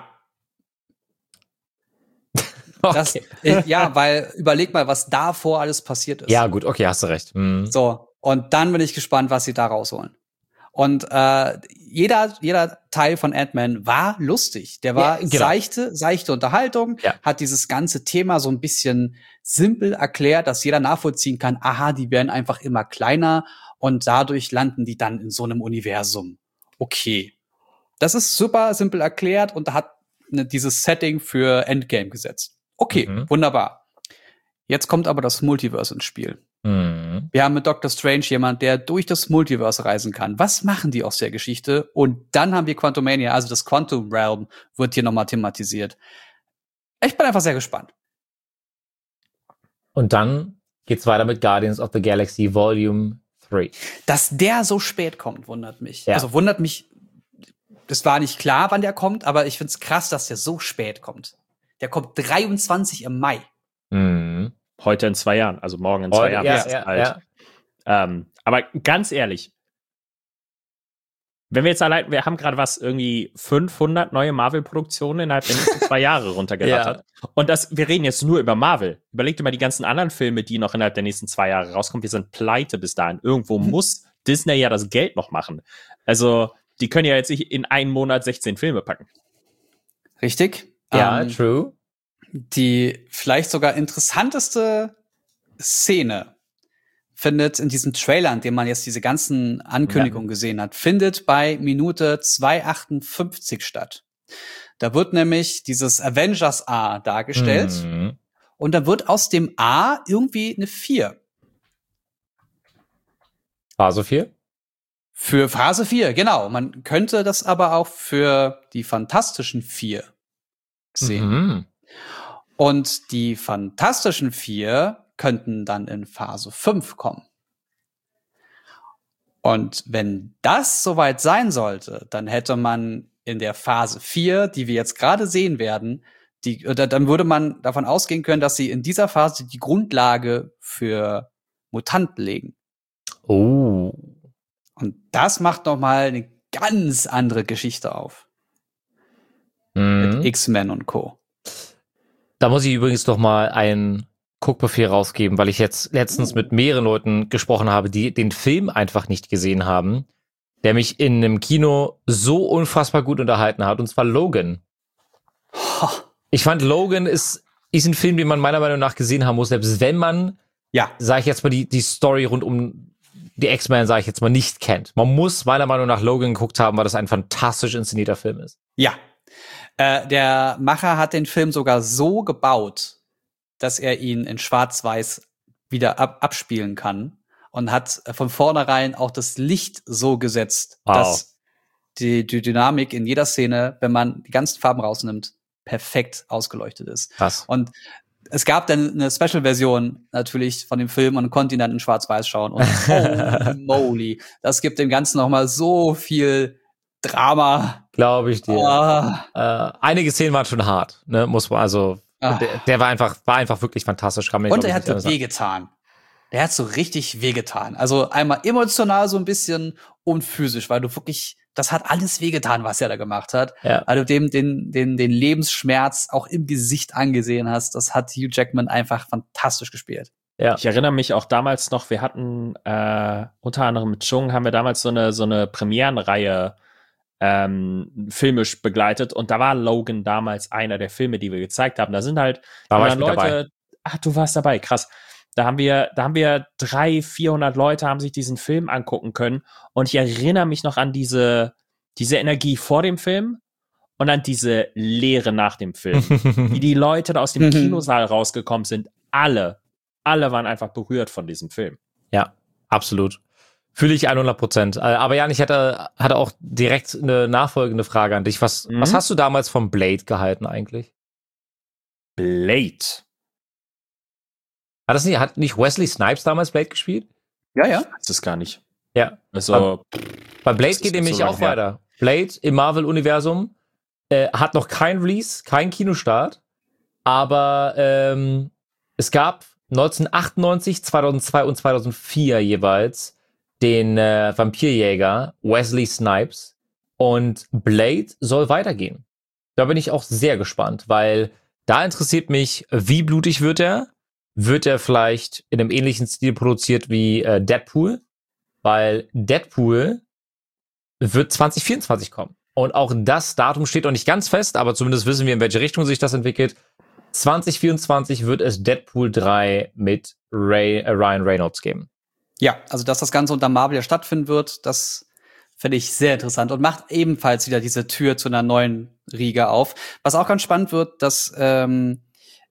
Das, Okay. äh, ja, weil überleg mal, was davor alles passiert ist. Ja, gut, okay, hast du recht. Hm. So, und dann bin ich gespannt, was sie da rausholen. Und äh, jeder, jeder Teil von Ant-Man war lustig. Der war Ja, genau. seichte, seichte Unterhaltung, Ja. hat dieses ganze Thema so ein bisschen simpel erklärt, dass jeder nachvollziehen kann, aha, die werden einfach immer kleiner und dadurch landen die dann in so einem Universum. Okay. Das ist super simpel erklärt und hat ne, dieses Setting für Endgame gesetzt. Okay, Mhm. wunderbar. Jetzt kommt aber das Multiverse ins Spiel. Hm. Wir haben mit Doctor Strange jemand, der durch das Multiverse reisen kann. Was machen die aus der Geschichte? Und dann haben wir Quantumania, also das Quantum Realm wird hier nochmal thematisiert. Ich bin einfach sehr gespannt. Und dann geht's weiter mit Guardians of the Galaxy Volume drei. Dass der so spät kommt, wundert mich. Ja. Also wundert mich, das war nicht klar, wann der kommt, aber ich find's krass, dass der so spät kommt. Der kommt dreiundzwanzig im Mai. Hm. Heute in zwei Jahren, also morgen in zwei Heute- Jahren. ja, ist es ja, alt. ja. Ähm, aber ganz ehrlich, wenn wir jetzt allein, wir haben gerade was, irgendwie fünfhundert neue Marvel-Produktionen innerhalb der nächsten zwei Jahre runtergerattert. Und das, wir reden jetzt nur über Marvel. Überleg dir mal die ganzen anderen Filme, die noch innerhalb der nächsten zwei Jahre rauskommen. Wir sind pleite bis dahin. Irgendwo muss Disney ja das Geld noch machen. Also, die können ja jetzt nicht in einen Monat sechzehn Filme packen. Richtig? Ja, Ähm, true. die vielleicht sogar interessanteste Szene findet in diesem Trailer, in dem man jetzt diese ganzen Ankündigungen gesehen hat, findet bei Minute zwei achtundfünfzig statt. Da wird nämlich dieses Avengers A dargestellt Hm. und da wird aus dem A irgendwie eine vier. Phase vier? Für Phase vier, genau. Man könnte das aber auch für die Fantastischen Vier sehen. Mhm. Und die Fantastischen Vier könnten dann in Phase fünf kommen. Und wenn das soweit sein sollte, dann hätte man in der Phase vier, die wir jetzt gerade sehen werden, die, oder dann würde man davon ausgehen können, dass sie in dieser Phase die Grundlage für Mutanten legen. Oh. Und das macht noch mal eine ganz andere Geschichte auf. Mhm. Mit X-Men und Co. Da muss ich übrigens noch mal einen Guckbefehl rausgeben, weil ich jetzt letztens mit mehreren Leuten gesprochen habe, die den Film einfach nicht gesehen haben, der mich in einem Kino so unfassbar gut unterhalten hat, und zwar Logan. Ich fand, Logan ist, ist ein Film, den man meiner Meinung nach gesehen haben muss, selbst wenn man, Ja, sage ich jetzt mal, die, die Story rund um die X-Men, sage ich jetzt mal, nicht kennt. Man muss meiner Meinung nach Logan geguckt haben, weil das ein fantastisch inszenierter Film ist. ja. Äh, der Macher hat den Film sogar so gebaut, dass er ihn in Schwarz-Weiß wieder ab abspielen kann und hat von vornherein auch das Licht so gesetzt, Wow. dass die, die Dynamik in jeder Szene, wenn man die ganzen Farben rausnimmt, perfekt ausgeleuchtet ist. Krass. Und es gab dann eine Special-Version natürlich von dem Film und konnte ihn dann in Schwarz-Weiß schauen. Und holy moly, das gibt dem Ganzen noch mal so viel Drama. Glaube ich dir. Ah, Äh, einige Szenen waren schon hart, ne? Muss man also. Ah. Der, der war einfach, war einfach wirklich fantastisch. Kann man und glaub ich, er hat nicht so anders sagen. wehgetan. Der hat so richtig wehgetan. Also einmal emotional so ein bisschen und physisch, weil du wirklich, das hat alles wehgetan, was er da gemacht hat. Ja. Weil du dem den, den, den Lebensschmerz auch im Gesicht angesehen hast. Das hat Hugh Jackman einfach fantastisch gespielt. Ja. Ich erinnere mich auch damals noch, wir hatten äh, unter anderem mit Chung haben wir damals so eine so eine Premierenreihe ähm, filmisch begleitet. Und da war Logan damals einer der Filme, die wir gezeigt haben. Da sind halt Da war ich dann mit Leute, dabei. ach, du warst dabei, krass. Da haben wir, da haben wir drei, vierhundert Leute haben sich diesen Film angucken können. Und ich erinnere mich noch an diese, diese Energie vor dem Film und an diese Leere nach dem Film. Wie die Leute da aus dem Mhm. Kinosaal rausgekommen sind. Alle, alle waren einfach berührt von diesem Film. Ja, absolut. Fühle ich hundert Prozent. Aber Jan, ich hatte, hatte auch direkt eine nachfolgende Frage an dich. Was, Mhm. was hast du damals vom Blade gehalten eigentlich? Blade. Hat das nicht, hat nicht Wesley Snipes damals Blade gespielt? Ja, ja. Ich weiß es gar nicht. Ja. Also, Bei Blade Das ist geht nicht nämlich so lange auch her. weiter. Blade im Marvel-Universum äh, hat noch kein Release, kein Kinostart, aber ähm, es gab neunzehnhundertachtundneunzig, zweitausendzwei und zweitausendvier jeweils den äh, Vampirjäger Wesley Snipes und Blade soll weitergehen. Da bin ich auch sehr gespannt, weil da interessiert mich, wie blutig wird er? Wird er vielleicht in einem ähnlichen Stil produziert wie äh, Deadpool? Weil Deadpool wird zwanzig vierundzwanzig kommen. Und auch das Datum steht noch nicht ganz fest, aber zumindest wissen wir, in welche Richtung sich das entwickelt. zwanzig vierundzwanzig wird es Deadpool drei mit Ray, äh, Ryan Reynolds geben. Ja, also dass das Ganze unter Marvel ja stattfinden wird, das finde ich sehr interessant und macht ebenfalls wieder diese Tür zu einer neuen Riege auf. Was auch ganz spannend wird, dass ähm,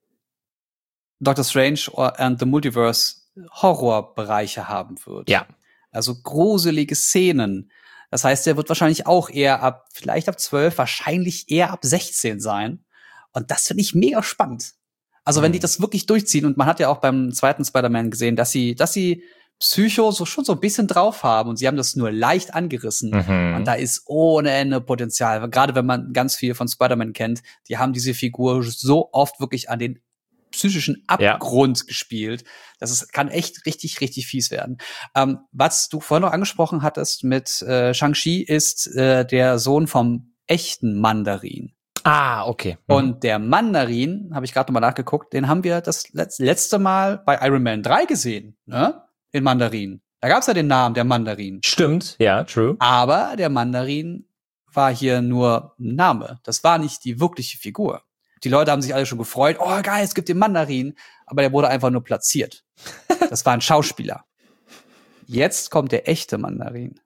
Doctor Strange and the Multiverse Horrorbereiche haben wird. Ja. Also gruselige Szenen. Das heißt, der wird wahrscheinlich auch eher ab, vielleicht ab zwölf, wahrscheinlich eher ab sechzehn sein. Und das finde ich mega spannend. Also wenn Mhm. die das wirklich durchziehen, und man hat ja auch beim zweiten Spider-Man gesehen, dass sie, dass sie Psycho so schon so ein bisschen drauf haben und sie haben das nur leicht angerissen. Mhm. Und da ist ohne Ende Potenzial. Gerade wenn man ganz viel von Spider-Man kennt, die haben diese Figur so oft wirklich an den psychischen Abgrund ja. gespielt. Das ist, kann echt richtig, richtig fies werden. Ähm, was du vorhin noch angesprochen hattest mit äh, Shang-Chi ist äh, der Sohn vom echten Mandarin. Ah, okay. Mhm. Und der Mandarin, habe ich gerade nochmal nachgeguckt, den haben wir das letz- letzte Mal bei Iron Man drei gesehen, ne? Den Mandarin. Da gab's ja den Namen, der Mandarin. Stimmt, ja, true. Aber der Mandarin war hier nur ein Name. Das war nicht die wirkliche Figur. Die Leute haben sich alle schon gefreut. Oh, geil, es gibt den Mandarin. Aber der wurde einfach nur platziert. Das war ein Schauspieler. Jetzt kommt der echte Mandarin.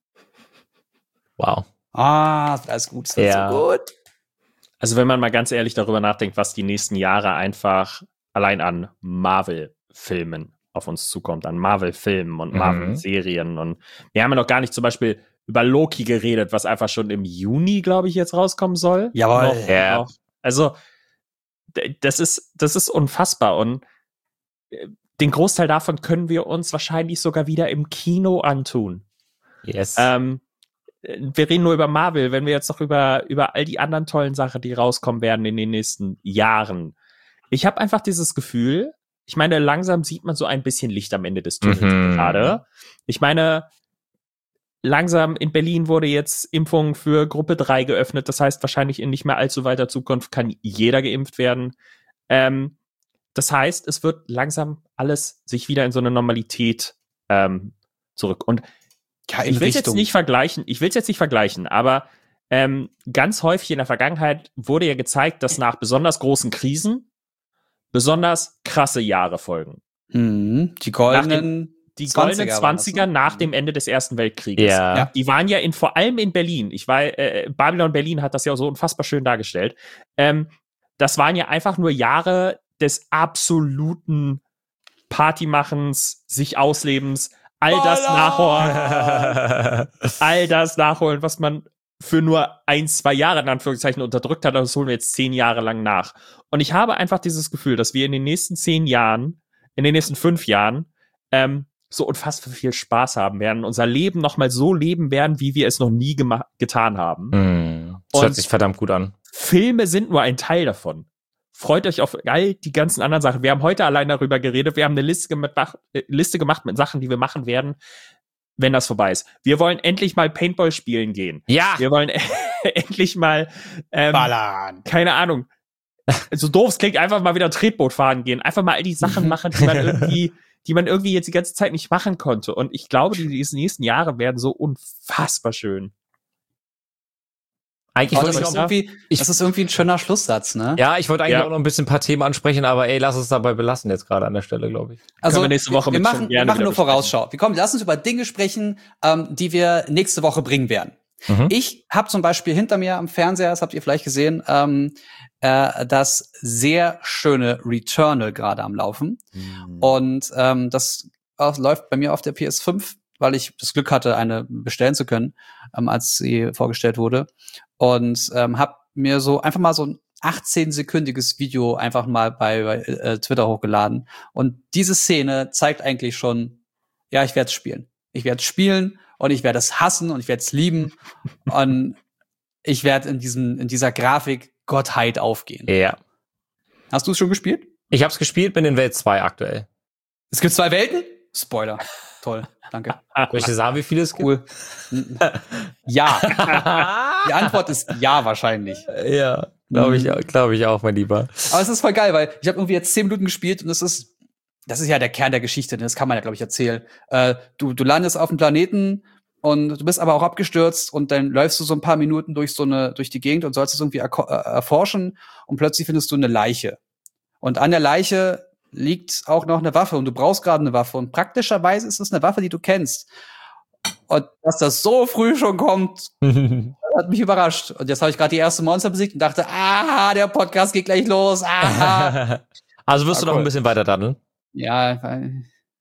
Wow. Ah, das wird alles gut. Das wird Ja. so gut. Also wenn man mal ganz ehrlich darüber nachdenkt, was die nächsten Jahre einfach allein an Marvel-Filmen auf uns zukommt, an Marvel-Filmen und Mhm. Marvel-Serien. Und wir haben ja noch gar nicht zum Beispiel über Loki geredet, was einfach schon im Juni, glaube ich, jetzt rauskommen soll. Jawohl. Noch, Ja. noch. Also d- das ist, das ist unfassbar. Und äh, den Großteil davon können wir uns wahrscheinlich sogar wieder im Kino antun. Yes. Ähm, wir reden nur über Marvel, wenn wir jetzt noch über, über all die anderen tollen Sachen, die rauskommen werden in den nächsten Jahren. Ich habe einfach dieses Gefühl, ich meine, langsam sieht man so ein bisschen Licht am Ende des Tunnels Mhm. gerade. Ich meine, langsam in Berlin wurde jetzt Impfung für Gruppe drei geöffnet. Das heißt, wahrscheinlich in nicht mehr allzu weiter Zukunft kann jeder geimpft werden. Ähm, das heißt, es wird langsam alles sich wieder in so eine Normalität ähm, zurück. Und Ja, in ich will es jetzt Richtung. nicht vergleichen, ich will es jetzt nicht vergleichen, aber ähm, ganz häufig in der Vergangenheit wurde ja gezeigt, dass nach besonders großen Krisen besonders krasse Jahre folgen. Mhm. Die goldenen Die zwanziger goldenen waren das, Zwanziger ne? nach dem Ende des Ersten Weltkrieges. ja. ja. Die waren ja in, vor allem in Berlin. Ich war, äh, Babylon Berlin hat das ja so unfassbar schön dargestellt. Ähm, das waren ja einfach nur Jahre des absoluten Partymachens, sich auslebens, all das nachholen, all das nachholen, was man für nur ein, zwei Jahre in Anführungszeichen unterdrückt hat, das holen wir jetzt zehn Jahre lang nach. Und ich habe einfach dieses Gefühl, dass wir in den nächsten zehn Jahren, in den nächsten fünf Jahren, ähm, so unfassbar viel Spaß haben werden, unser Leben nochmal so leben werden, wie wir es noch nie gema- getan haben. Mhm. Das Und- hört sich verdammt gut an. Filme sind nur ein Teil davon. Freut euch auf all die ganzen anderen Sachen. Wir haben heute allein darüber geredet. Wir haben eine Liste gemacht, äh, Liste gemacht mit Sachen, die wir machen werden, wenn das vorbei ist. Wir wollen endlich mal Paintball spielen gehen. Ja. Wir wollen endlich mal, ähm, Ballern. keine Ahnung, so doof es klingt, einfach mal wieder Tretboot fahren gehen. Einfach mal all die Sachen machen, die man irgendwie, die man irgendwie jetzt die ganze Zeit nicht machen konnte. Und ich glaube, die, die nächsten Jahre werden so unfassbar schön. Eigentlich Oh, wollte das, ich ist auch, irgendwie, ich- das ist irgendwie ein schöner Schlusssatz, ne? ja, ich wollte eigentlich Ja. auch noch ein bisschen ein paar Themen ansprechen, aber ey, lass uns dabei belassen jetzt gerade an der Stelle, glaube ich. Also, wir nächste Woche wir, wir mit schon machen, wir gerne machen wieder nur besprechen. Vorausschau. Wir kommen, lass uns über Dinge sprechen, ähm, die wir nächste Woche bringen werden. Mhm. Ich habe zum Beispiel hinter mir am Fernseher, das habt ihr vielleicht gesehen, ähm, äh, das sehr schöne Returnal gerade am Laufen. Mhm. Und ähm, das auf, läuft bei mir auf der P S fünf, weil ich das Glück hatte, eine bestellen zu können, ähm, als sie vorgestellt wurde. Und ähm, habe mir so einfach mal so ein achtzehn-sekündiges Video einfach mal bei, bei äh, Twitter hochgeladen. Und diese Szene zeigt eigentlich schon, ja, ich werde es spielen. Ich werde es spielen und ich werde es hassen und ich werde es lieben. Und ich werde in diesem in dieser Grafik Gottheit aufgehen. Ja. Hast du es schon gespielt? Ich hab's gespielt, bin in Welt zwei aktuell. Es gibt zwei Welten? Spoiler. Toll, danke. Soll ich dir sagen, wie viele es gibt? Cool. Ja. Die Antwort ist ja wahrscheinlich. Ja, glaube ich, glaube ich auch, mein Lieber. Aber es ist voll geil, weil ich habe irgendwie jetzt zehn Minuten gespielt und es ist, das ist ja der Kern der Geschichte, das kann man ja, glaube ich, erzählen. Äh, du, du landest auf dem Planeten und du bist aber auch abgestürzt und dann läufst du so ein paar Minuten durch so eine, durch die Gegend und sollst es irgendwie erko- äh, erforschen und plötzlich findest du eine Leiche. Und an der Leiche liegt auch noch eine Waffe und du brauchst gerade eine Waffe und praktischerweise ist es eine Waffe, die du kennst. Und dass das so früh schon kommt, hat mich überrascht. Und jetzt habe ich gerade die erste Monster besiegt und dachte, ah, der Podcast geht gleich los. Ah. Also wirst Ah, du noch cool. ein bisschen weiter daddeln? Ja, weil-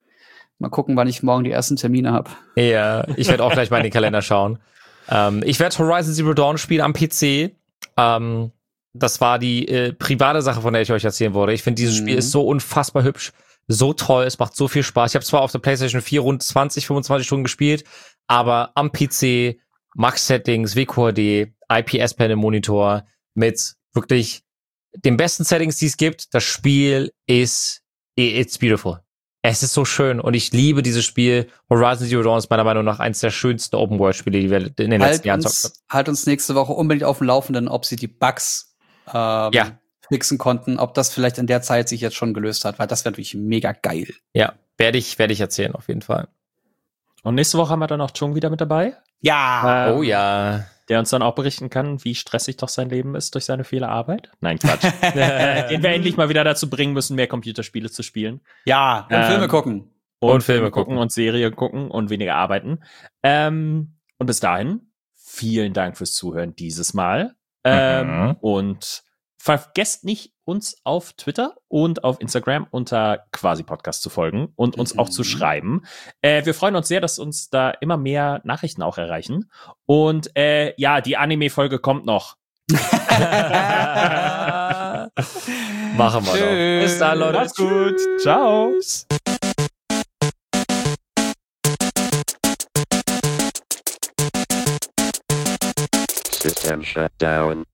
mal gucken, wann ich morgen die ersten Termine habe. Ja, ich werde auch gleich mal in den Kalender schauen. Ähm, ich werde Horizon Zero Dawn spielen am P C. Ähm, das war die äh, private Sache, von der ich euch erzählen wollte. Ich finde, dieses Mhm. Spiel ist so unfassbar hübsch, so toll, es macht so viel Spaß. Ich habe zwar auf der PlayStation vier rund zwanzig, fünfundzwanzig Stunden gespielt, aber am P C, Max-Settings, W Q H D, I P S-Panel Monitor mit wirklich den besten Settings, die es gibt. Das Spiel ist, it's beautiful. Es ist so schön und ich liebe dieses Spiel. Horizon Zero Dawn ist meiner Meinung nach eines der schönsten Open-World-Spiele, die wir in den Halt letzten Jahren zocken. uns, halt uns nächste Woche unbedingt auf dem Laufenden, ob sie die Bugs ähm, Ja. fixen konnten, ob das vielleicht in der Zeit sich jetzt schon gelöst hat, weil das wäre natürlich mega geil. Ja, werde ich, werde ich erzählen, auf jeden Fall. Und nächste Woche haben wir dann auch Chung wieder mit dabei. Ja. Ähm, Oh ja. Der uns dann auch berichten kann, wie stressig doch sein Leben ist durch seine viele Arbeit. Nein, Quatsch. äh, den wir endlich mal wieder dazu bringen müssen, mehr Computerspiele zu spielen. Ja, und Ähm, Filme gucken. Und, Und Filme Filme gucken gucken. und Serien gucken und weniger arbeiten. Ähm, und bis dahin, vielen Dank fürs Zuhören dieses Mal. Ähm, Mhm. Und vergesst nicht, uns auf Twitter und auf Instagram unter Quasi Podcast zu folgen und uns Mhm. auch zu schreiben. Äh, wir freuen uns sehr, dass uns da immer mehr Nachrichten auch erreichen. Und äh, ja, die Anime-Folge kommt noch. Machen wir Tschüss. noch. Bis dann, Leute. Macht's gut. Ciao. Tschüss. System shut down.